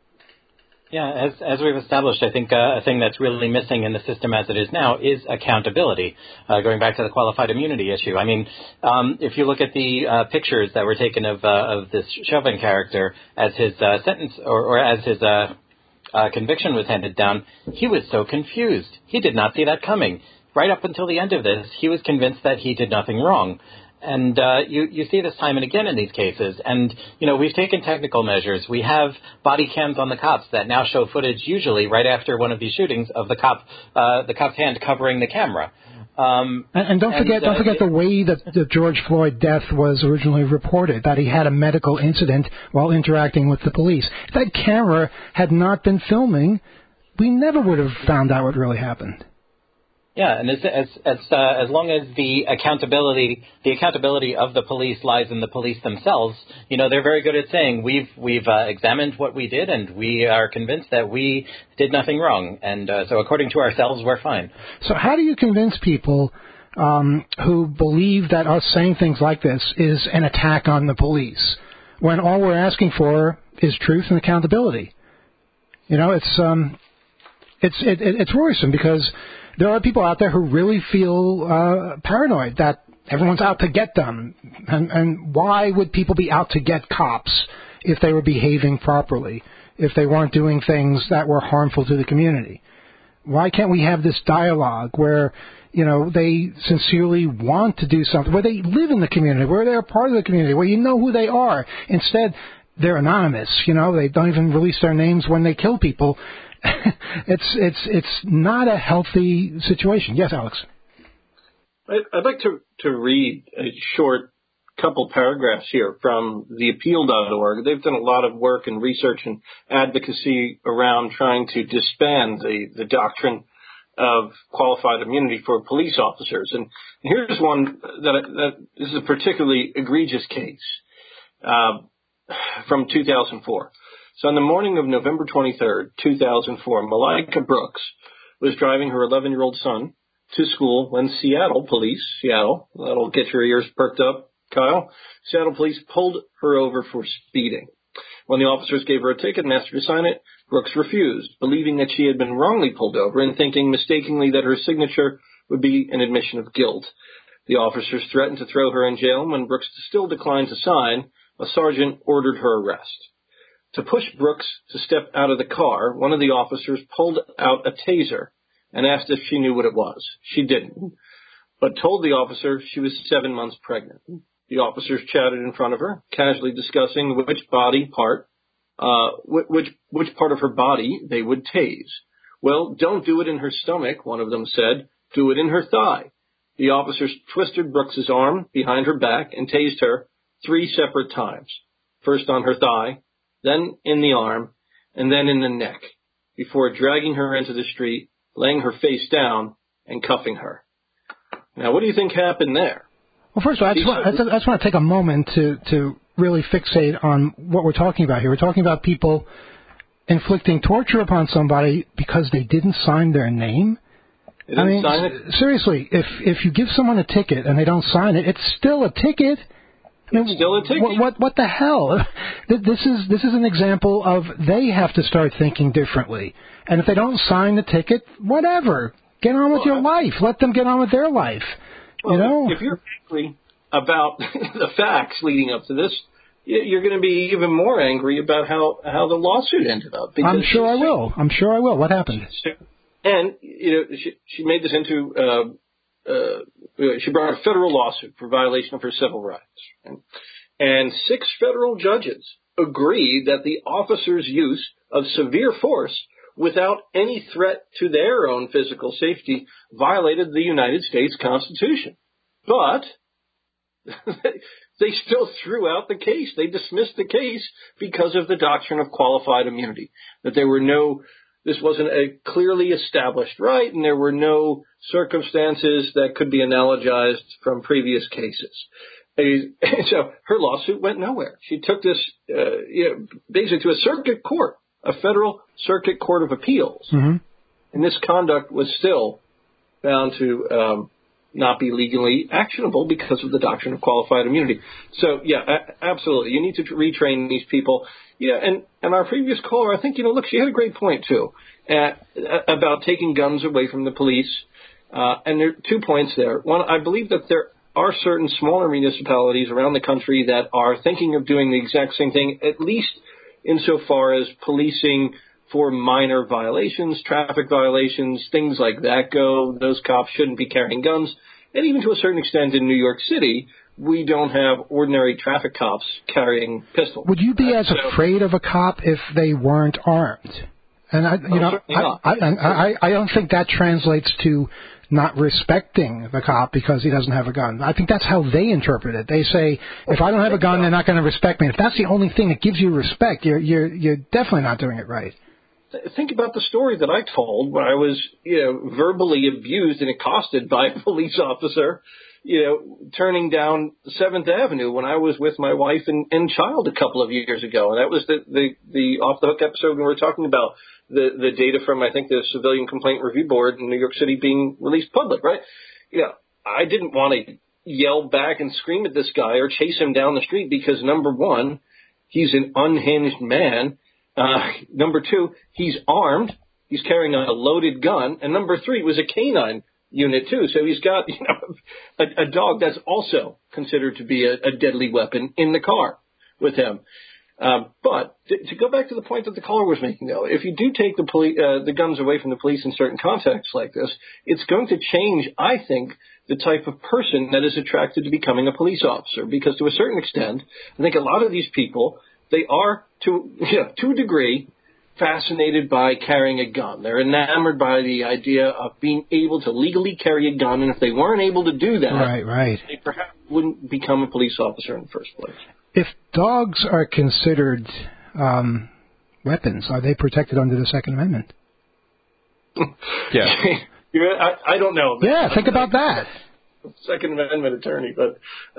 Yeah, as we've established, I think a thing that's really missing in the system as it is now is accountability. Going back to the qualified immunity issue, I mean, if you look at the pictures that were taken of this Chauvin character as his sentence or as his conviction was handed down, he was so confused. He did not see that coming. Right up until the end of this, he was convinced that he did nothing wrong. And you see this time and again in these cases. And, we've taken technical measures. We have body cams on the cops that now show footage, usually right after one of these shootings, of the cop's hand covering the camera. And don't forget the way that the George Floyd death was originally reported, that he had a medical incident while interacting with the police. If that camera had not been filming, we never would have found out what really happened. Yeah, and as long as the accountability of the police lies in the police themselves, they're very good at saying we've examined what we did and we are convinced that we did nothing wrong, and so according to ourselves, we're fine. So how do you convince people who believe that us saying things like this is an attack on the police when all we're asking for is truth and accountability? It's worrisome because there are people out there who really feel paranoid that everyone's out to get them. And why would people be out to get cops if they were behaving properly, if they weren't doing things that were harmful to the community? Why can't we have this dialogue where, they sincerely want to do something, where they live in the community, where they're part of the community, where you know who they are? Instead, they're anonymous. They don't even release their names when they kill people. It's not a healthy situation. Yes, Alex. I'd like to read a short couple paragraphs here from theappeal.org. They've done a lot of work and research and advocacy around trying to disband the doctrine of qualified immunity for police officers. And here's one that this is a particularly egregious case from 2004. So on the morning of November 23rd, 2004, Malika Brooks was driving her 11-year-old son to school when Seattle police, that'll get your ears perked up, Kyle, Seattle police pulled her over for speeding. When the officers gave her a ticket and asked her to sign it, Brooks refused, believing that she had been wrongly pulled over and thinking mistakenly that her signature would be an admission of guilt. The officers threatened to throw her in jail, and when Brooks still declined to sign, a sergeant ordered her arrest. To push Brooks to step out of the car, one of the officers pulled out a taser and asked if she knew what it was. She didn't, but told the officer she was 7 months pregnant. The officers chatted in front of her, casually discussing which part of her body they would tase. Well, don't do it in her stomach, one of them said. Do it in her thigh. The officers twisted Brooks's arm behind her back and tased her 3 separate times. First on her thigh, then in the arm, and then in the neck, before dragging her into the street, laying her face down, and cuffing her. Now, what do you think happened there? Well, first of all, I just want to take a moment to really fixate on what we're talking about here. We're talking about people inflicting torture upon somebody because they didn't sign their name. They didn't sign it? Seriously, if you give someone a ticket and they don't sign it, it's still a ticket. It's still a ticket. What the hell? This is an example of they have to start thinking differently. And if they don't sign the ticket, whatever. Get on with your life. Let them get on with their life. Well, if you're angry about the facts leading up to this, you're going to be even more angry about how the lawsuit ended up. I'm sure I will. What happened? And she made this into she brought a federal lawsuit for violation of her civil rights. And 6 federal judges agreed that the officer's use of severe force without any threat to their own physical safety violated the United States Constitution. But they still threw out the case. They dismissed the case because of the doctrine of qualified immunity, that this wasn't a clearly established right, and there were no circumstances that could be analogized from previous cases. And so her lawsuit went nowhere. She took this basically to a circuit court, a federal circuit court of appeals, and this conduct was still found to not be legally actionable because of the doctrine of qualified immunity. So, yeah, absolutely. You need to retrain these people. Yeah, and our previous caller, I think, look, she had a great point, too, about taking guns away from the police. And there are 2 points there. One, I believe that there are certain smaller municipalities around the country that are thinking of doing the exact same thing, at least insofar as policing for minor violations, traffic violations, things like that go. Those cops shouldn't be carrying guns. And even to a certain extent in New York City, we don't have ordinary traffic cops carrying pistols. Would you be as afraid of a cop if they weren't armed? And I don't think that translates to not respecting the cop because he doesn't have a gun. I think that's how they interpret it. They say, if I don't have a gun, they're not going to respect me. If that's the only thing that gives you respect, you're definitely not doing it right. Think about the story that I told when I was, verbally abused and accosted by a police officer, turning down 7th Avenue when I was with my wife and child a couple of years ago. And that was the Off the Hook episode when we were talking about the data from, I think, the Civilian Complaint Review Board in New York City being released public, right? I didn't want to yell back and scream at this guy or chase him down the street because, number one, he's an unhinged man. Number 2, he's armed. He's carrying a loaded gun. And number 3, it was a canine unit, too. So he's got a dog that's also considered to be a deadly weapon in the car with him. But to go back to the point that the caller was making, though, if you do take the guns away from the police in certain contexts like this, it's going to change, I think, the type of person that is attracted to becoming a police officer. Because to a certain extent, I think a lot of these people, they are, to a degree, fascinated by carrying a gun. They're enamored by the idea of being able to legally carry a gun, and if they weren't able to do that, right. they perhaps wouldn't become a police officer in the first place. If dogs are considered weapons, are they protected under the Second Amendment? Yeah. I don't know. Yeah, think about that. Second Amendment attorney, but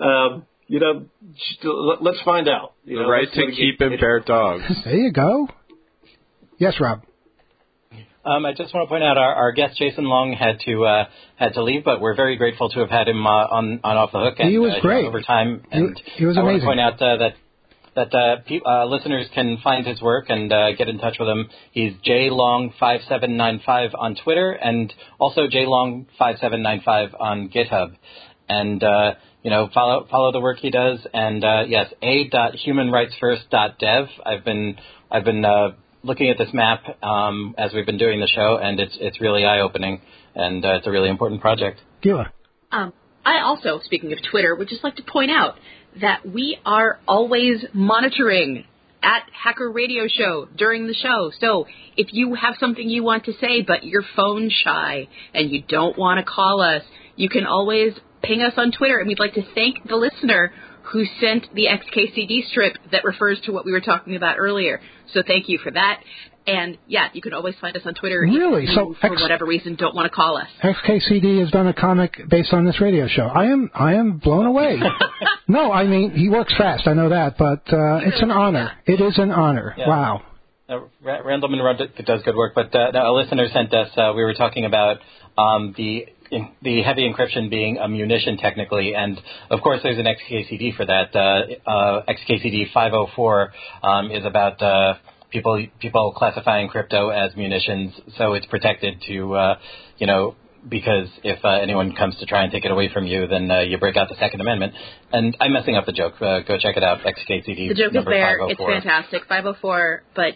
let's find out. The right to keep and bear dogs. There you go. Yes, Rob. I just want to point out our guest Jason Long had to leave, but we're very grateful to have had him on Off the Hook. And, he was great over time. And he was amazing. I want to point out that listeners can find his work and get in touch with him. He's JLong5795 on Twitter and also JLong5795 on GitHub. And follow the work he does. And yes, a.humanrightsfirst.dev. I've been looking at this map as we've been doing the show, and it's really eye-opening, and it's a really important project. Yeah. I also, speaking of Twitter, would just like to point out that we are always monitoring at Hacker Radio Show during the show. So if you have something you want to say, but you're phone shy and you don't want to call us, you can always ping us on Twitter, and we'd like to thank the listener who sent the XKCD strip that refers to what we were talking about earlier. So thank you for that. And, yeah, you can always find us on Twitter. Really? So for whatever reason, don't want to call us. XKCD has done a comic based on this radio show. I am blown away. No, I mean, he works fast. I know that. But it's an honor. It is an honor. Yeah. Wow. Randall Monroe does good work. But a listener sent us, we were talking about the heavy encryption being a munition technically, and of course there's an XKCD for that. XKCD 504 is about people classifying crypto as munitions, so it's protected to, because if anyone comes to try and take it away from you, then you break out the Second Amendment. And I'm messing up the joke. Go check it out, XKCD. The joke is there. 504. It's fantastic. 504, but yeah.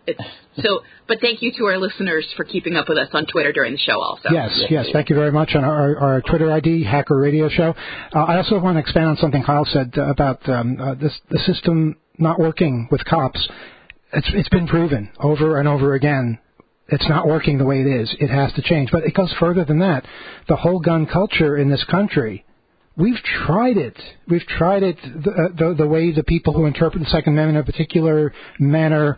But thank you to our listeners for keeping up with us on Twitter during the show also. Yes. Thank you very much on our Twitter ID, Hacker Radio Show. I also want to expand on something Kyle said about the system not working with cops. It's been proven over and over again. It's not working the way it is. It has to change. But it goes further than that. The whole gun culture in this country, we've tried it. We've tried it the way the people who interpret the Second Amendment in a particular manner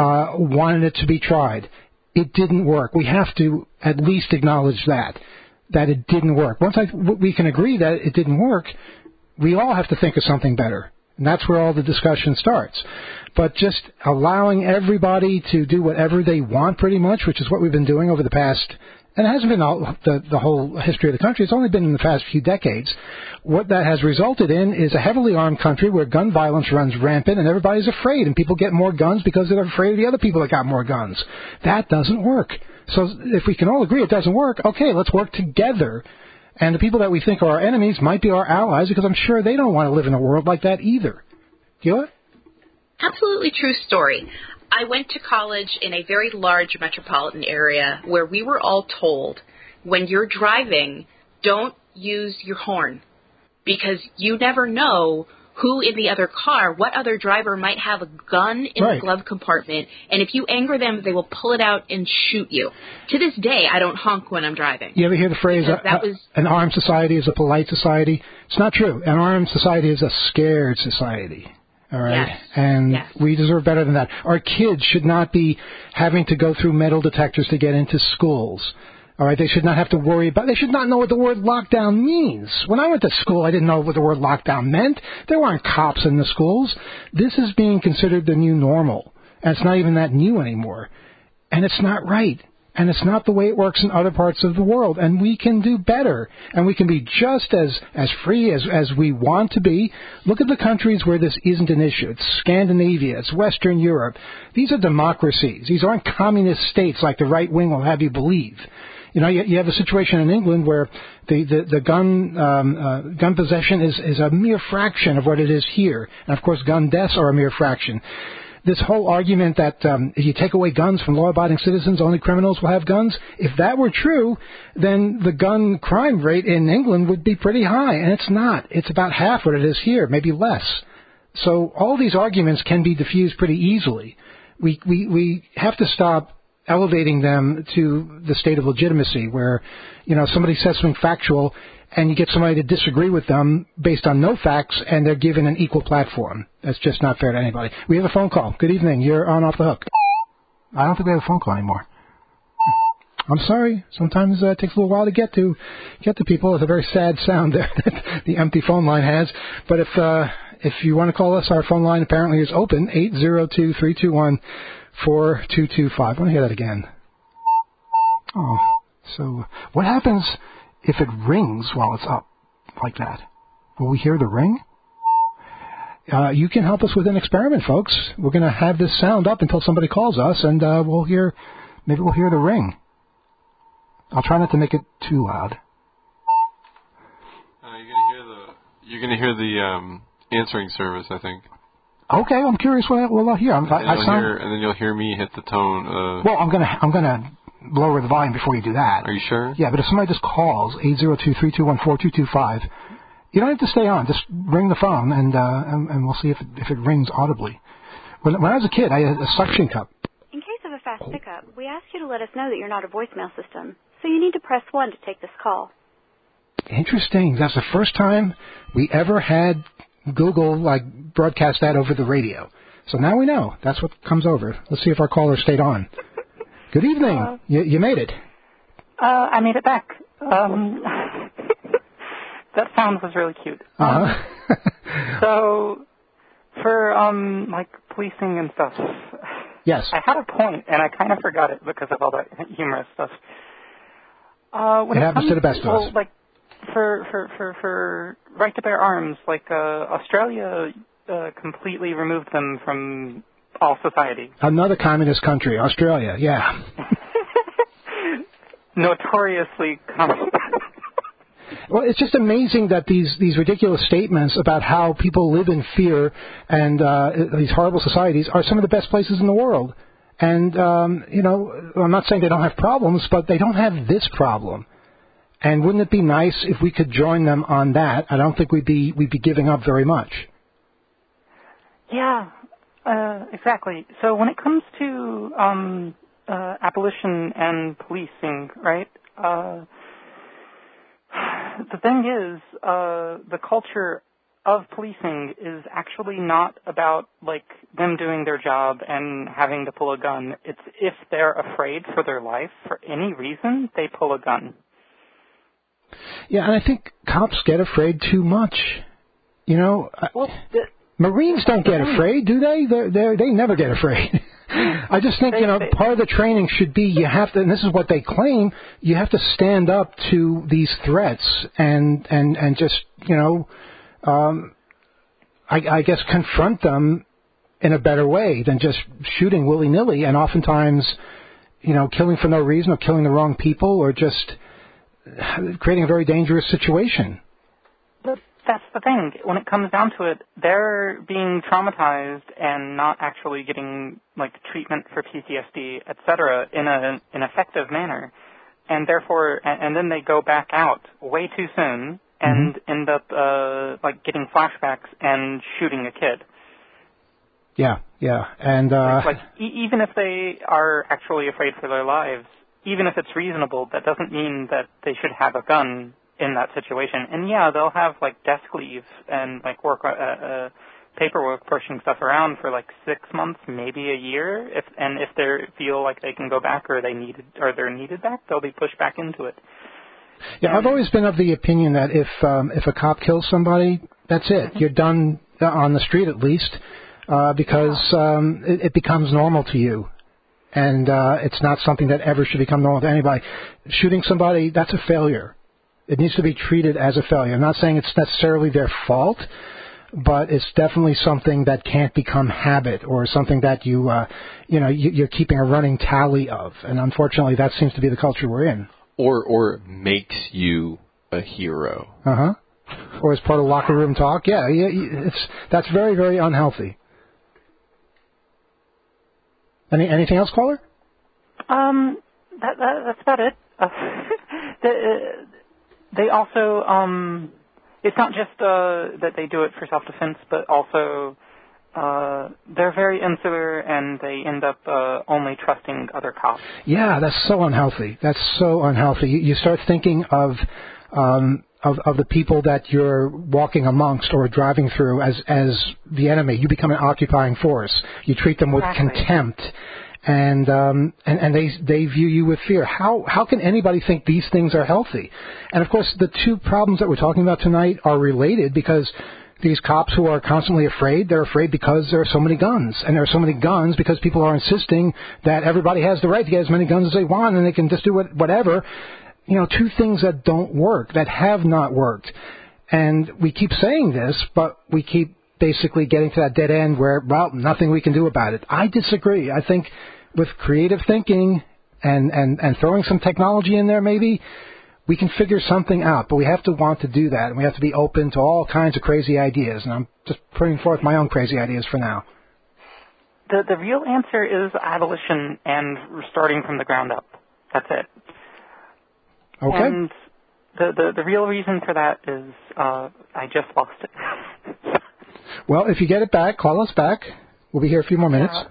wanted it to be tried. It didn't work. We have to at least acknowledge that it didn't work. Once we can agree that it didn't work, we all have to think of something better. And that's where all the discussion starts. But just allowing everybody to do whatever they want pretty much, which is what we've been doing over the past, and it hasn't been the whole history of the country, it's only been in the past few decades. What that has resulted in is a heavily armed country where gun violence runs rampant and everybody's afraid and people get more guns because they're afraid of the other people that got more guns. That doesn't work. So if we can all agree it doesn't work, okay, let's work together. And the people that we think are our enemies might be our allies because I'm sure they don't want to live in a world like that either. Gila? Absolutely true story. I went to college in a very large metropolitan area where we were all told, when you're driving, don't use your horn because you never know who in the other car, what other driver might have a gun in the glove compartment, and if you anger them, they will pull it out and shoot you. To this day, I don't honk when I'm driving. You ever hear the phrase, an armed society is a polite society? It's not true. An armed society is a scared society. All right? Yes. And we deserve better than that. Our kids should not be having to go through metal detectors to get into schools. All right, they should not have to worry about. They should not know what the word lockdown means. When I went to school, I didn't know what the word lockdown meant. There weren't cops in the schools. This is being considered the new normal, and it's not even that new anymore. And it's not right, and it's not the way it works in other parts of the world. And we can do better, and we can be just as free as we want to be. Look at the countries where this isn't an issue. It's Scandinavia. It's Western Europe. These are democracies. These aren't communist states like the right wing will have you believe. You know, you have a situation in England where the gun possession is a mere fraction of what it is here. And, of course, gun deaths are a mere fraction. This whole argument that if you take away guns from law-abiding citizens, only criminals will have guns, if that were true, then the gun crime rate in England would be pretty high. And it's not. It's about half what it is here, maybe less. So all these arguments can be diffused pretty easily. We have to stop elevating them to the state of legitimacy where, you know, somebody says something factual and you get somebody to disagree with them based on no facts and they're given an equal platform. That's just not fair to anybody. We have a phone call. Good evening. You're on Off the Hook. I don't think we have a phone call anymore. I'm sorry. Sometimes it takes a little while to get to people. It's a very sad sound there that the empty phone line has. But if you want to call us, our phone line apparently is open, 802-321-4225. I want to hear that again. Oh, so what happens if it rings while it's up like that? Will we hear the ring? You can help us with an experiment, folks. We're going to have this sound up until somebody calls us, and maybe we'll hear the ring. I'll try not to make it too loud. You're going to hear the answering service, I think. Okay, I'm curious what I'll hear. And then you'll hear me hit the tone. Well, I'm gonna lower the volume before you do that. Are you sure? Yeah, but if somebody just calls 802-321-4225, you don't have to stay on. Just ring the phone and we'll see if it rings audibly. When I was a kid, I had a suction cup. In case of a fast pickup, we ask you to let us know that you're not a voicemail system, so you need to press 1 to take this call. Interesting. That's the first time we ever had Google broadcast that over the radio. So now we know. That's what comes over. Let's see if our caller stayed on. Good evening. You made it. I made it back. That sound was really cute. So for policing and stuff. Yes. I had a point and I kind of forgot it because of all that humorous stuff. It happens to the best of us. For right to bear arms, Australia completely removed them from all society. Another communist country, Australia, yeah. Notoriously communist. Well, it's just amazing that these ridiculous statements about how people live in fear and these horrible societies are some of the best places in the world. And, I'm not saying they don't have problems, but they don't have this problem. And wouldn't it be nice if we could join them on that? I don't think we'd be giving up very much. Yeah, exactly. So when it comes to abolition and policing, right, the thing is, the culture of policing is actually not about, like, them doing their job and having to pull a gun. It's if they're afraid for their life for any reason, they pull a gun. Yeah, and I think cops get afraid too much. Marines don't get afraid, do they? They never get afraid. I just think, part of the training should be you have to, and this is what they claim, you have to stand up to these threats and just, I guess confront them in a better way than just shooting willy-nilly and oftentimes, killing for no reason or killing the wrong people or just creating a very dangerous situation. But that's the thing. When it comes down to it, they're being traumatized and not actually getting, like, treatment for PTSD, etc., in an effective manner. And therefore, and then they go back out way too soon and end up, getting flashbacks and shooting a kid. Yeah. And, even if they are actually afraid for their lives, even if it's reasonable, that doesn't mean that they should have a gun in that situation. And yeah, they'll have, like, desk leave and, like, work, paperwork pushing stuff around for, like, 6 months, maybe a year. If they feel like they can go back or they're needed back, they'll be pushed back into it. Yeah, I've always been of the opinion that if a cop kills somebody, that's it. You're done on the street, at least, because it becomes normal to you. And it's not something that ever should become normal to anybody. Shooting somebody, that's a failure. It needs to be treated as a failure. I'm not saying it's necessarily their fault, but it's definitely something that can't become habit or something that you're keeping a running tally of. And unfortunately, that seems to be the culture we're in. Or makes you a hero. Or as part of locker room talk. Yeah, that's very, very unhealthy. Anything else, caller? That's about it. They also, it's not just that they do it for self-defense, but also they're very insular and they end up only trusting other cops. Yeah, that's so unhealthy. You start thinking of the people that you're walking amongst or driving through as the enemy. You become an occupying force. You treat them with contempt. And they view you with fear. How can anybody think these things are healthy? And of course, the two problems that we're talking about tonight are related because these cops who are constantly afraid, they're afraid because there are so many guns. And there are so many guns because people are insisting that everybody has the right to get as many guns as they want and they can just do whatever. Two things that don't work, that have not worked. And we keep saying this, but we keep basically getting to that dead end where, nothing we can do about it. I disagree. I think with creative thinking and throwing some technology in there maybe, we can figure something out, but we have to want to do that, and we have to be open to all kinds of crazy ideas, and I'm just putting forth my own crazy ideas for now. The real answer is abolition and starting from the ground up. That's it. Okay. And the real reason for that is I just lost it. Well, if you get it back, call us back. We'll be here a few more minutes.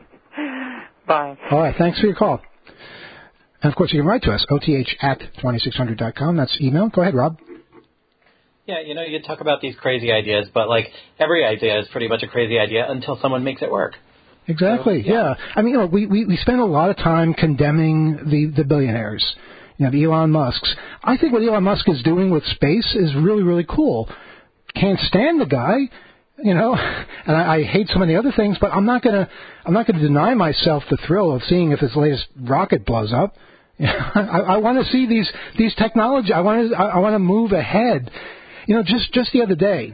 Bye. All right, thanks for your call. And, of course, you can write to us, oth@2600.com. That's email. Go ahead, Rob. Yeah, you talk about these crazy ideas, but, every idea is pretty much a crazy idea until someone makes it work. Exactly, so, yeah. I mean, we spend a lot of time condemning the billionaires, the Elon Musks. I think what Elon Musk is doing with space is really, really cool. Can't stand the guy. And I hate so many other things, but I'm not gonna deny myself the thrill of seeing if his latest rocket blows up. I want to see these technology. I want to move ahead. Just the other day,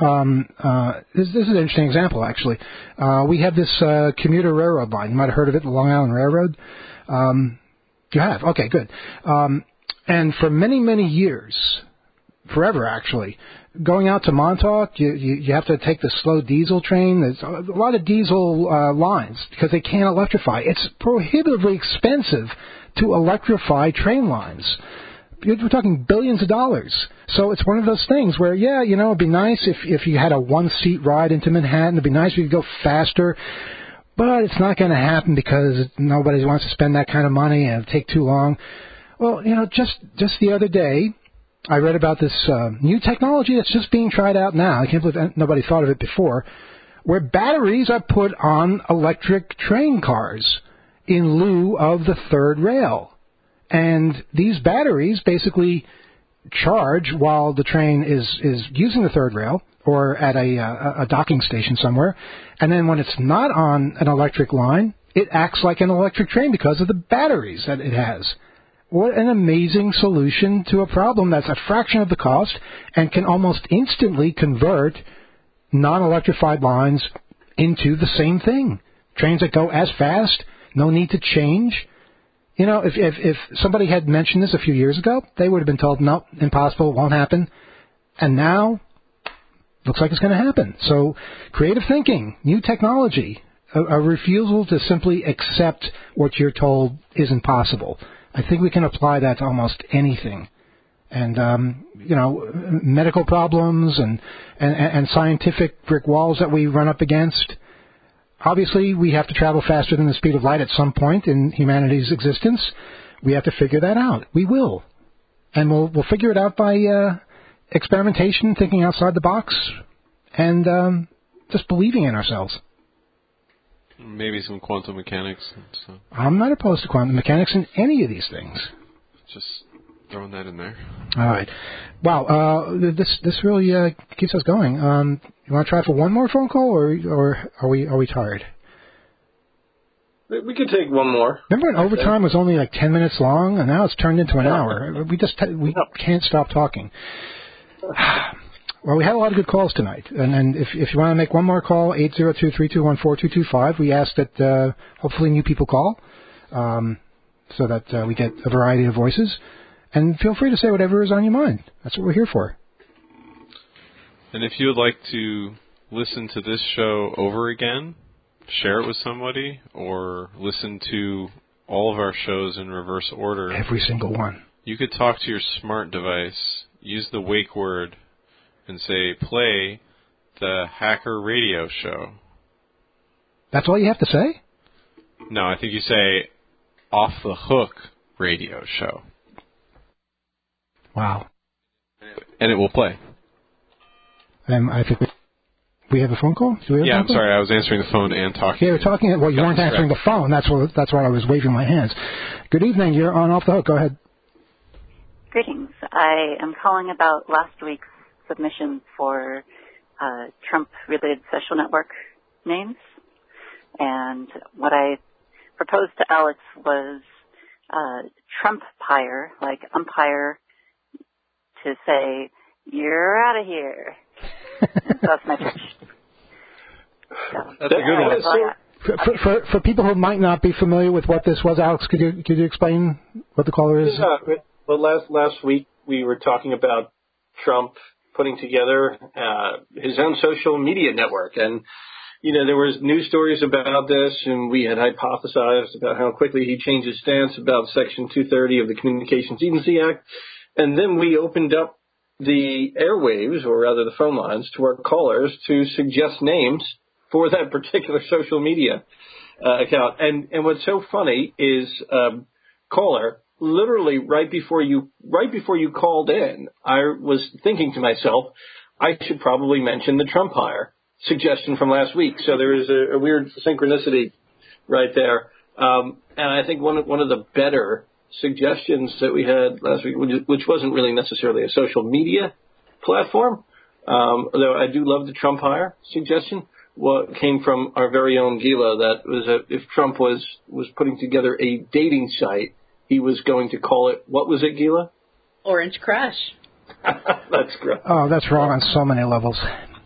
this is an interesting example actually. We have this commuter railroad line. You might have heard of it, the Long Island Railroad. You have? Okay, good. And for many, many years, forever, actually. Going out to Montauk, you have to take the slow diesel train. There's a lot of diesel lines because they can't electrify. It's prohibitively expensive to electrify train lines. We're talking billions of dollars. So it's one of those things where, yeah, it'd be nice if you had a one-seat ride into Manhattan. It'd be nice if you could go faster. But it's not going to happen because nobody wants to spend that kind of money and it'll take too long. Well, just the other day, I read about this new technology that's just being tried out now. I can't believe nobody thought of it before, where batteries are put on electric train cars in lieu of the third rail. And these batteries basically charge while the train is using the third rail or at a docking station somewhere. And then when it's not on an electric line, it acts like an electric train because of the batteries that it has. What an amazing solution to a problem that's a fraction of the cost and can almost instantly convert non-electrified lines into the same thing. Trains that go as fast, no need to change. If somebody had mentioned this a few years ago, they would have been told, no, impossible, won't happen. And now, looks like it's going to happen. So, creative thinking, new technology, a refusal to simply accept what you're told isn't possible. I think we can apply that to almost anything. And, medical problems and scientific brick walls that we run up against. Obviously, we have to travel faster than the speed of light at some point in humanity's existence. We have to figure that out. We will. And we'll figure it out by experimentation, thinking outside the box, and just believing in ourselves. Maybe some quantum mechanics. And so. I'm not opposed to quantum mechanics in any of these things. Just throwing that in there. All right. Wow, this really keeps us going. You want to try for one more phone call, or are we tired? We could take one more. Remember when overtime was only like 10 minutes long, and now it's turned into an hour? We can't stop talking. Well, we had a lot of good calls tonight, and if you want to make one more call, 802-321-4225. We ask that hopefully new people call, so that we get a variety of voices. And feel free to say whatever is on your mind. That's what we're here for. And if you would like to listen to this show over again, share it with somebody, or listen to all of our shows in reverse order. Every single one. You could talk to your smart device, use the wake word, and say, play the Hacker Radio Show. That's all you have to say? No, I think you say, Off the Hook Radio Show. Wow. And it will play. I think we have a phone call? I'm sorry. I was answering the phone and talking. Yeah, you're talking. Well, you weren't answering the phone. That's why I was waving my hands. Good evening. You're on Off the Hook. Go ahead. Greetings. I am calling about last week's submission for Trump-related social network names. And what I proposed to Alex was Trumpire, like umpire, to say, you're out of here. And so that's my pitch. So, that's a good one. For people who might not be familiar with what this was, Alex, could you explain what the caller is? Yeah, well, last week we were talking about Trump putting together his own social media network. And, there was news stories about this, and we had hypothesized about how quickly he changed his stance about Section 230 of the Communications Decency Act. And then we opened up the airwaves, or rather the phone lines, to our callers to suggest names for that particular social media account. And what's so funny is, caller, literally right before you called in, I was thinking to myself, I should probably mention the Trumpire suggestion from last week. So there is a weird synchronicity right there. And I think one of the better suggestions that we had last week, which wasn't really necessarily a social media platform, although I do love the Trumpire suggestion, what came from our very own Gila, that was if Trump was putting together a dating site, he was going to call it, what was it, Gila? Orange Crush. That's great. Oh, that's wrong on so many levels.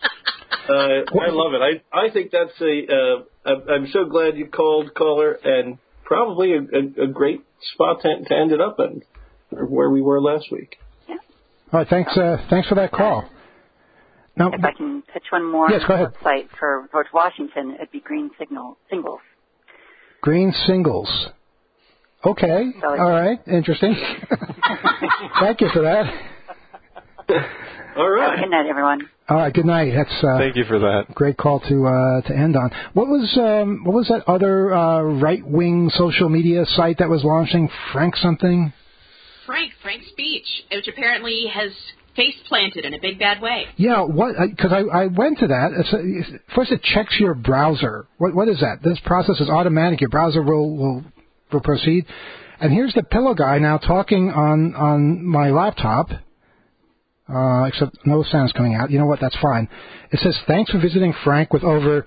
I love it. I think that's I'm so glad you called, caller, and probably a great spot to end it up in, where we were last week. All All right, thanks for that call. Now, if I can pitch one more yes, go ahead. website for George Washington, it'd be Green Singles. Green Singles. Okay. All right. Interesting. Thank you for that. All right. Good night, everyone. All right. Good night. That's thank you for that. Great call to end on. What was that other right-wing social media site that was launching? Frank something? Frank Speech, which apparently has face planted in a big bad way. Yeah, what? Because I went to that. First, it checks your browser. What is that? This process is automatic. Your browser will proceed. And here's the pillow guy now talking on my laptop. Except no sound's coming out. You know what? That's fine. It says thanks for visiting Frank with over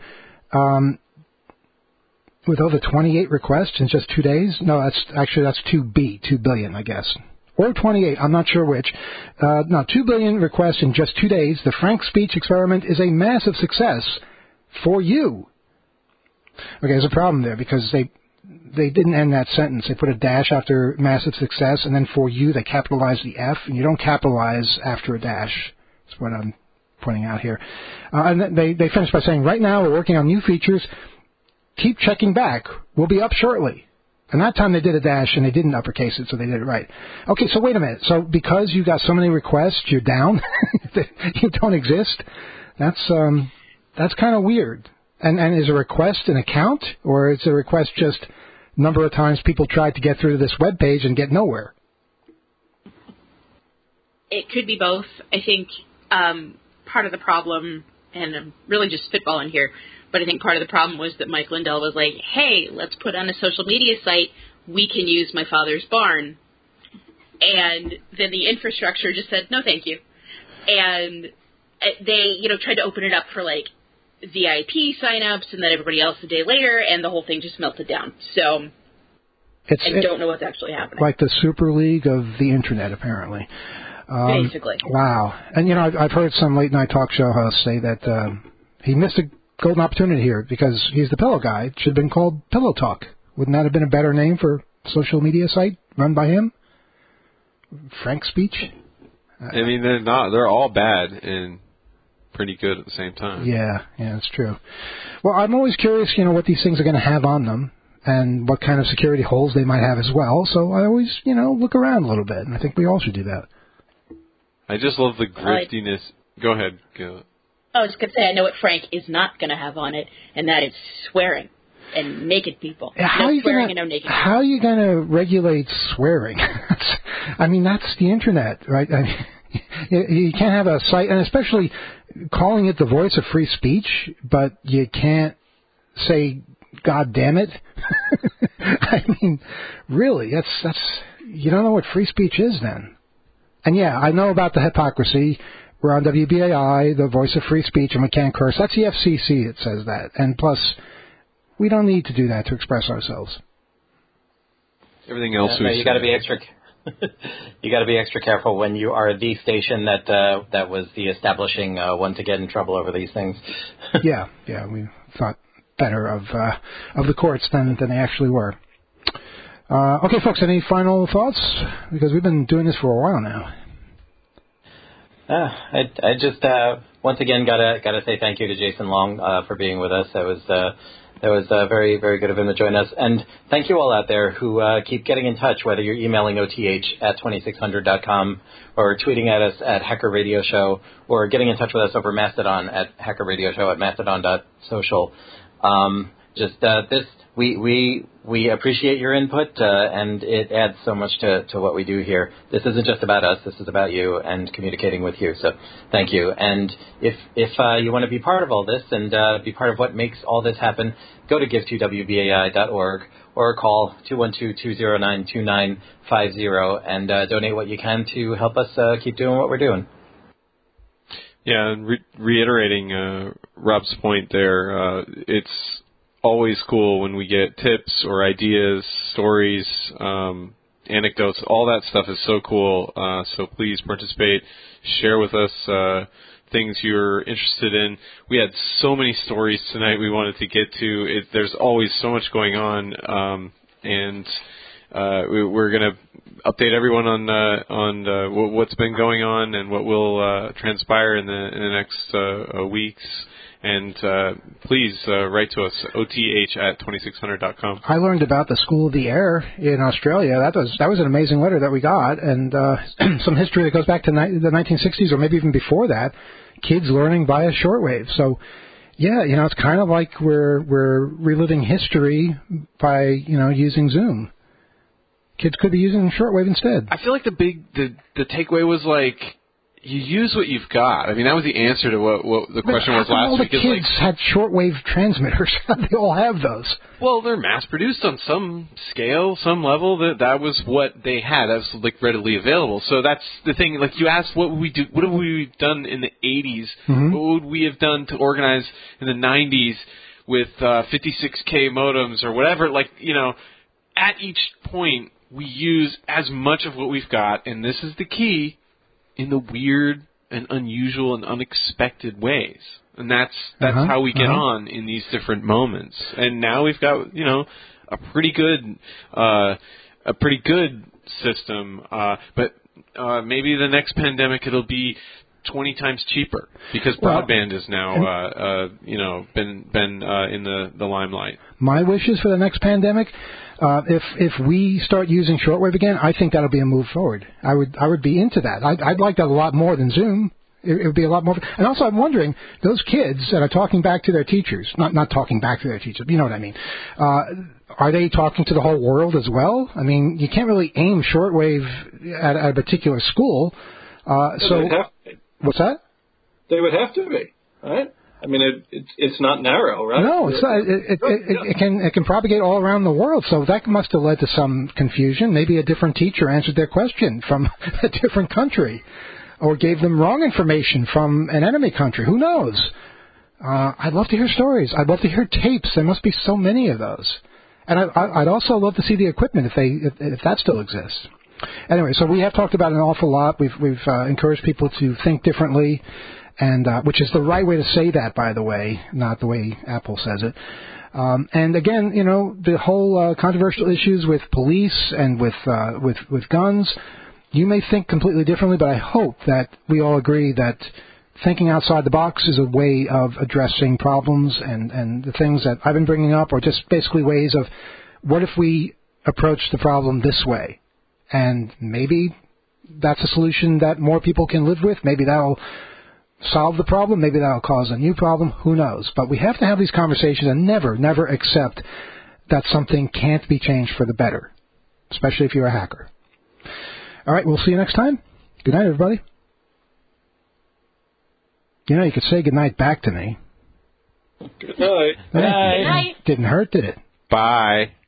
28 requests in just 2 days. No, that's 2 billion, I guess. Or 28, I'm not sure which. 2 billion requests in just 2 days. The Frank Speech experiment is a massive success for you. Okay, there's a problem there because they didn't end that sentence. They put a dash after massive success, and then for you they capitalized the F, and you don't capitalize after a dash. That's what I'm pointing out here. And then they finished by saying, right now we're working on new features. Keep checking back. We'll be up shortly. And that time they did a dash and they didn't uppercase it, so they did it right. Okay, so wait a minute. So because you got so many requests, you're down? You don't exist? That's kind of weird. And is a request an account, or is a request just number of times people tried to get through to this web page and get nowhere? It could be both. I think part of the problem, and I'm really just spitballing here, but I think part of the problem was that Mike Lindell was like, hey, let's put on a social media site. We can use my father's barn. And then the infrastructure just said, no, thank you. And they, tried to open it up for, VIP signups and then everybody else a day later, and the whole thing just melted down. So I don't know what's actually happening. Like the Super League of the Internet, apparently. Basically. Wow. And, I've heard some late-night talk show hosts say that he missed a golden opportunity here because he's the pillow guy. It should have been called Pillow Talk. Wouldn't that have been a better name for a social media site run by him? Frank Speech? I mean, they're not. They're all bad and pretty good at the same time. Yeah, that's true. Well, I'm always curious, what these things are going to have on them and what kind of security holes they might have as well. So I always, look around a little bit, and I think we all should do that. I just love the griftiness. Go ahead. Go. I was going to say, I know what Frank is not going to have on it, and that is swearing and naked people. How no swearing and no naked people. How are you going to regulate swearing? That's the Internet, right? You can't have a site, and especially calling it the voice of free speech, but you can't say, God damn it. Really, that's you don't know what free speech is then. And yeah, I know about the hypocrisy. We're on WBAI, the voice of free speech, and we can't curse. That's the FCC that says that. And plus, we don't need to do that to express ourselves. Everything else you got to be extra. You got to be extra careful when you are the station that was the establishing one to get in trouble over these things. yeah, we thought better of the courts than they actually were. Okay, folks, any final thoughts? Because we've been doing this for a while now. I just once again gotta say thank you to Jason Long for being with us. That was very, very good of him to join us. And thank you all out there who keep getting in touch, whether you're emailing OTH@2600.com or tweeting at us at Hacker Radio Show or getting in touch with us over Mastodon at Hacker Radio Show at mastodon.social. We appreciate your input, and it adds so much to what we do here. This isn't just about us. This is about you and communicating with you. So thank you. And if you want to be part of all this and be part of what makes all this happen, go to give2wbai.org or call 212-209-2950 and donate what you can to help us keep doing what we're doing. Yeah, and reiterating Rob's point there, it's always cool when we get tips or ideas, stories, anecdotes. All that stuff is so cool. So please participate. Share with us things you're interested in. We had so many stories tonight we wanted to get to. There's always so much going on. And we're going to update everyone on what's been going on and what will transpire in the next weeks. And please write to us, oth@2600.com. I learned about the School of the Air in Australia. That was an amazing letter that we got, and some history that goes back to the 1960s or maybe even before that. Kids learning via shortwave. So, yeah, it's kind of like we're reliving history by using Zoom. Kids could be using shortwave instead. I feel like the takeaway was like, you use what you've got. I mean, that was the answer to what the question was last week. All the kids had shortwave transmitters. They all have those. Well, they're mass-produced on some scale, some level. That was what they had. That was like readily available. So that's the thing. Like you asked, what would we do? What have we done in the 80s? Mm-hmm. What would we have done to organize in the 90s with 56K modems or whatever? Like at each point we use as much of what we've got, and this is the key. In the weird and unusual and unexpected ways. And that's how we get on in these different moments. And now we've got, a pretty good system. But maybe the next pandemic it'll be 20 times cheaper because broadband is now, been in the limelight. My wishes for the next pandemic, if we start using shortwave again, I think that'll be a move forward. I would be into that. I'd like that a lot more than Zoom. It would be a lot more. And also, I'm wondering, those kids that are talking back to their teachers, not talking back to their teachers, you know what I mean? Are they talking to the whole world as well? I mean, you can't really aim shortwave at a particular school. What's that? They would have to be, right? I mean, it's not narrow, right? No, it's not. It can propagate all around the world. So that must have led to some confusion. Maybe a different teacher answered their question from a different country, or gave them wrong information from an enemy country. Who knows? I'd love to hear stories. I'd love to hear tapes. There must be so many of those. And I'd also love to see the equipment if that still exists. Anyway, so we have talked about an awful lot. We've encouraged people to think differently, and which is the right way to say that, by the way, not the way Apple says it. And again, the whole controversial issues with police and with guns. You may think completely differently, but I hope that we all agree that thinking outside the box is a way of addressing problems, and the things that I've been bringing up are just basically ways of what if we approach the problem this way. And maybe that's a solution that more people can live with. Maybe that'll solve the problem. Maybe that'll cause a new problem. Who knows? But we have to have these conversations and never accept that something can't be changed for the better, especially if you're a hacker. All right, we'll see you next time. Good night, everybody. You could say good night back to me. Good night. Good night. Didn't hurt, did it? Bye.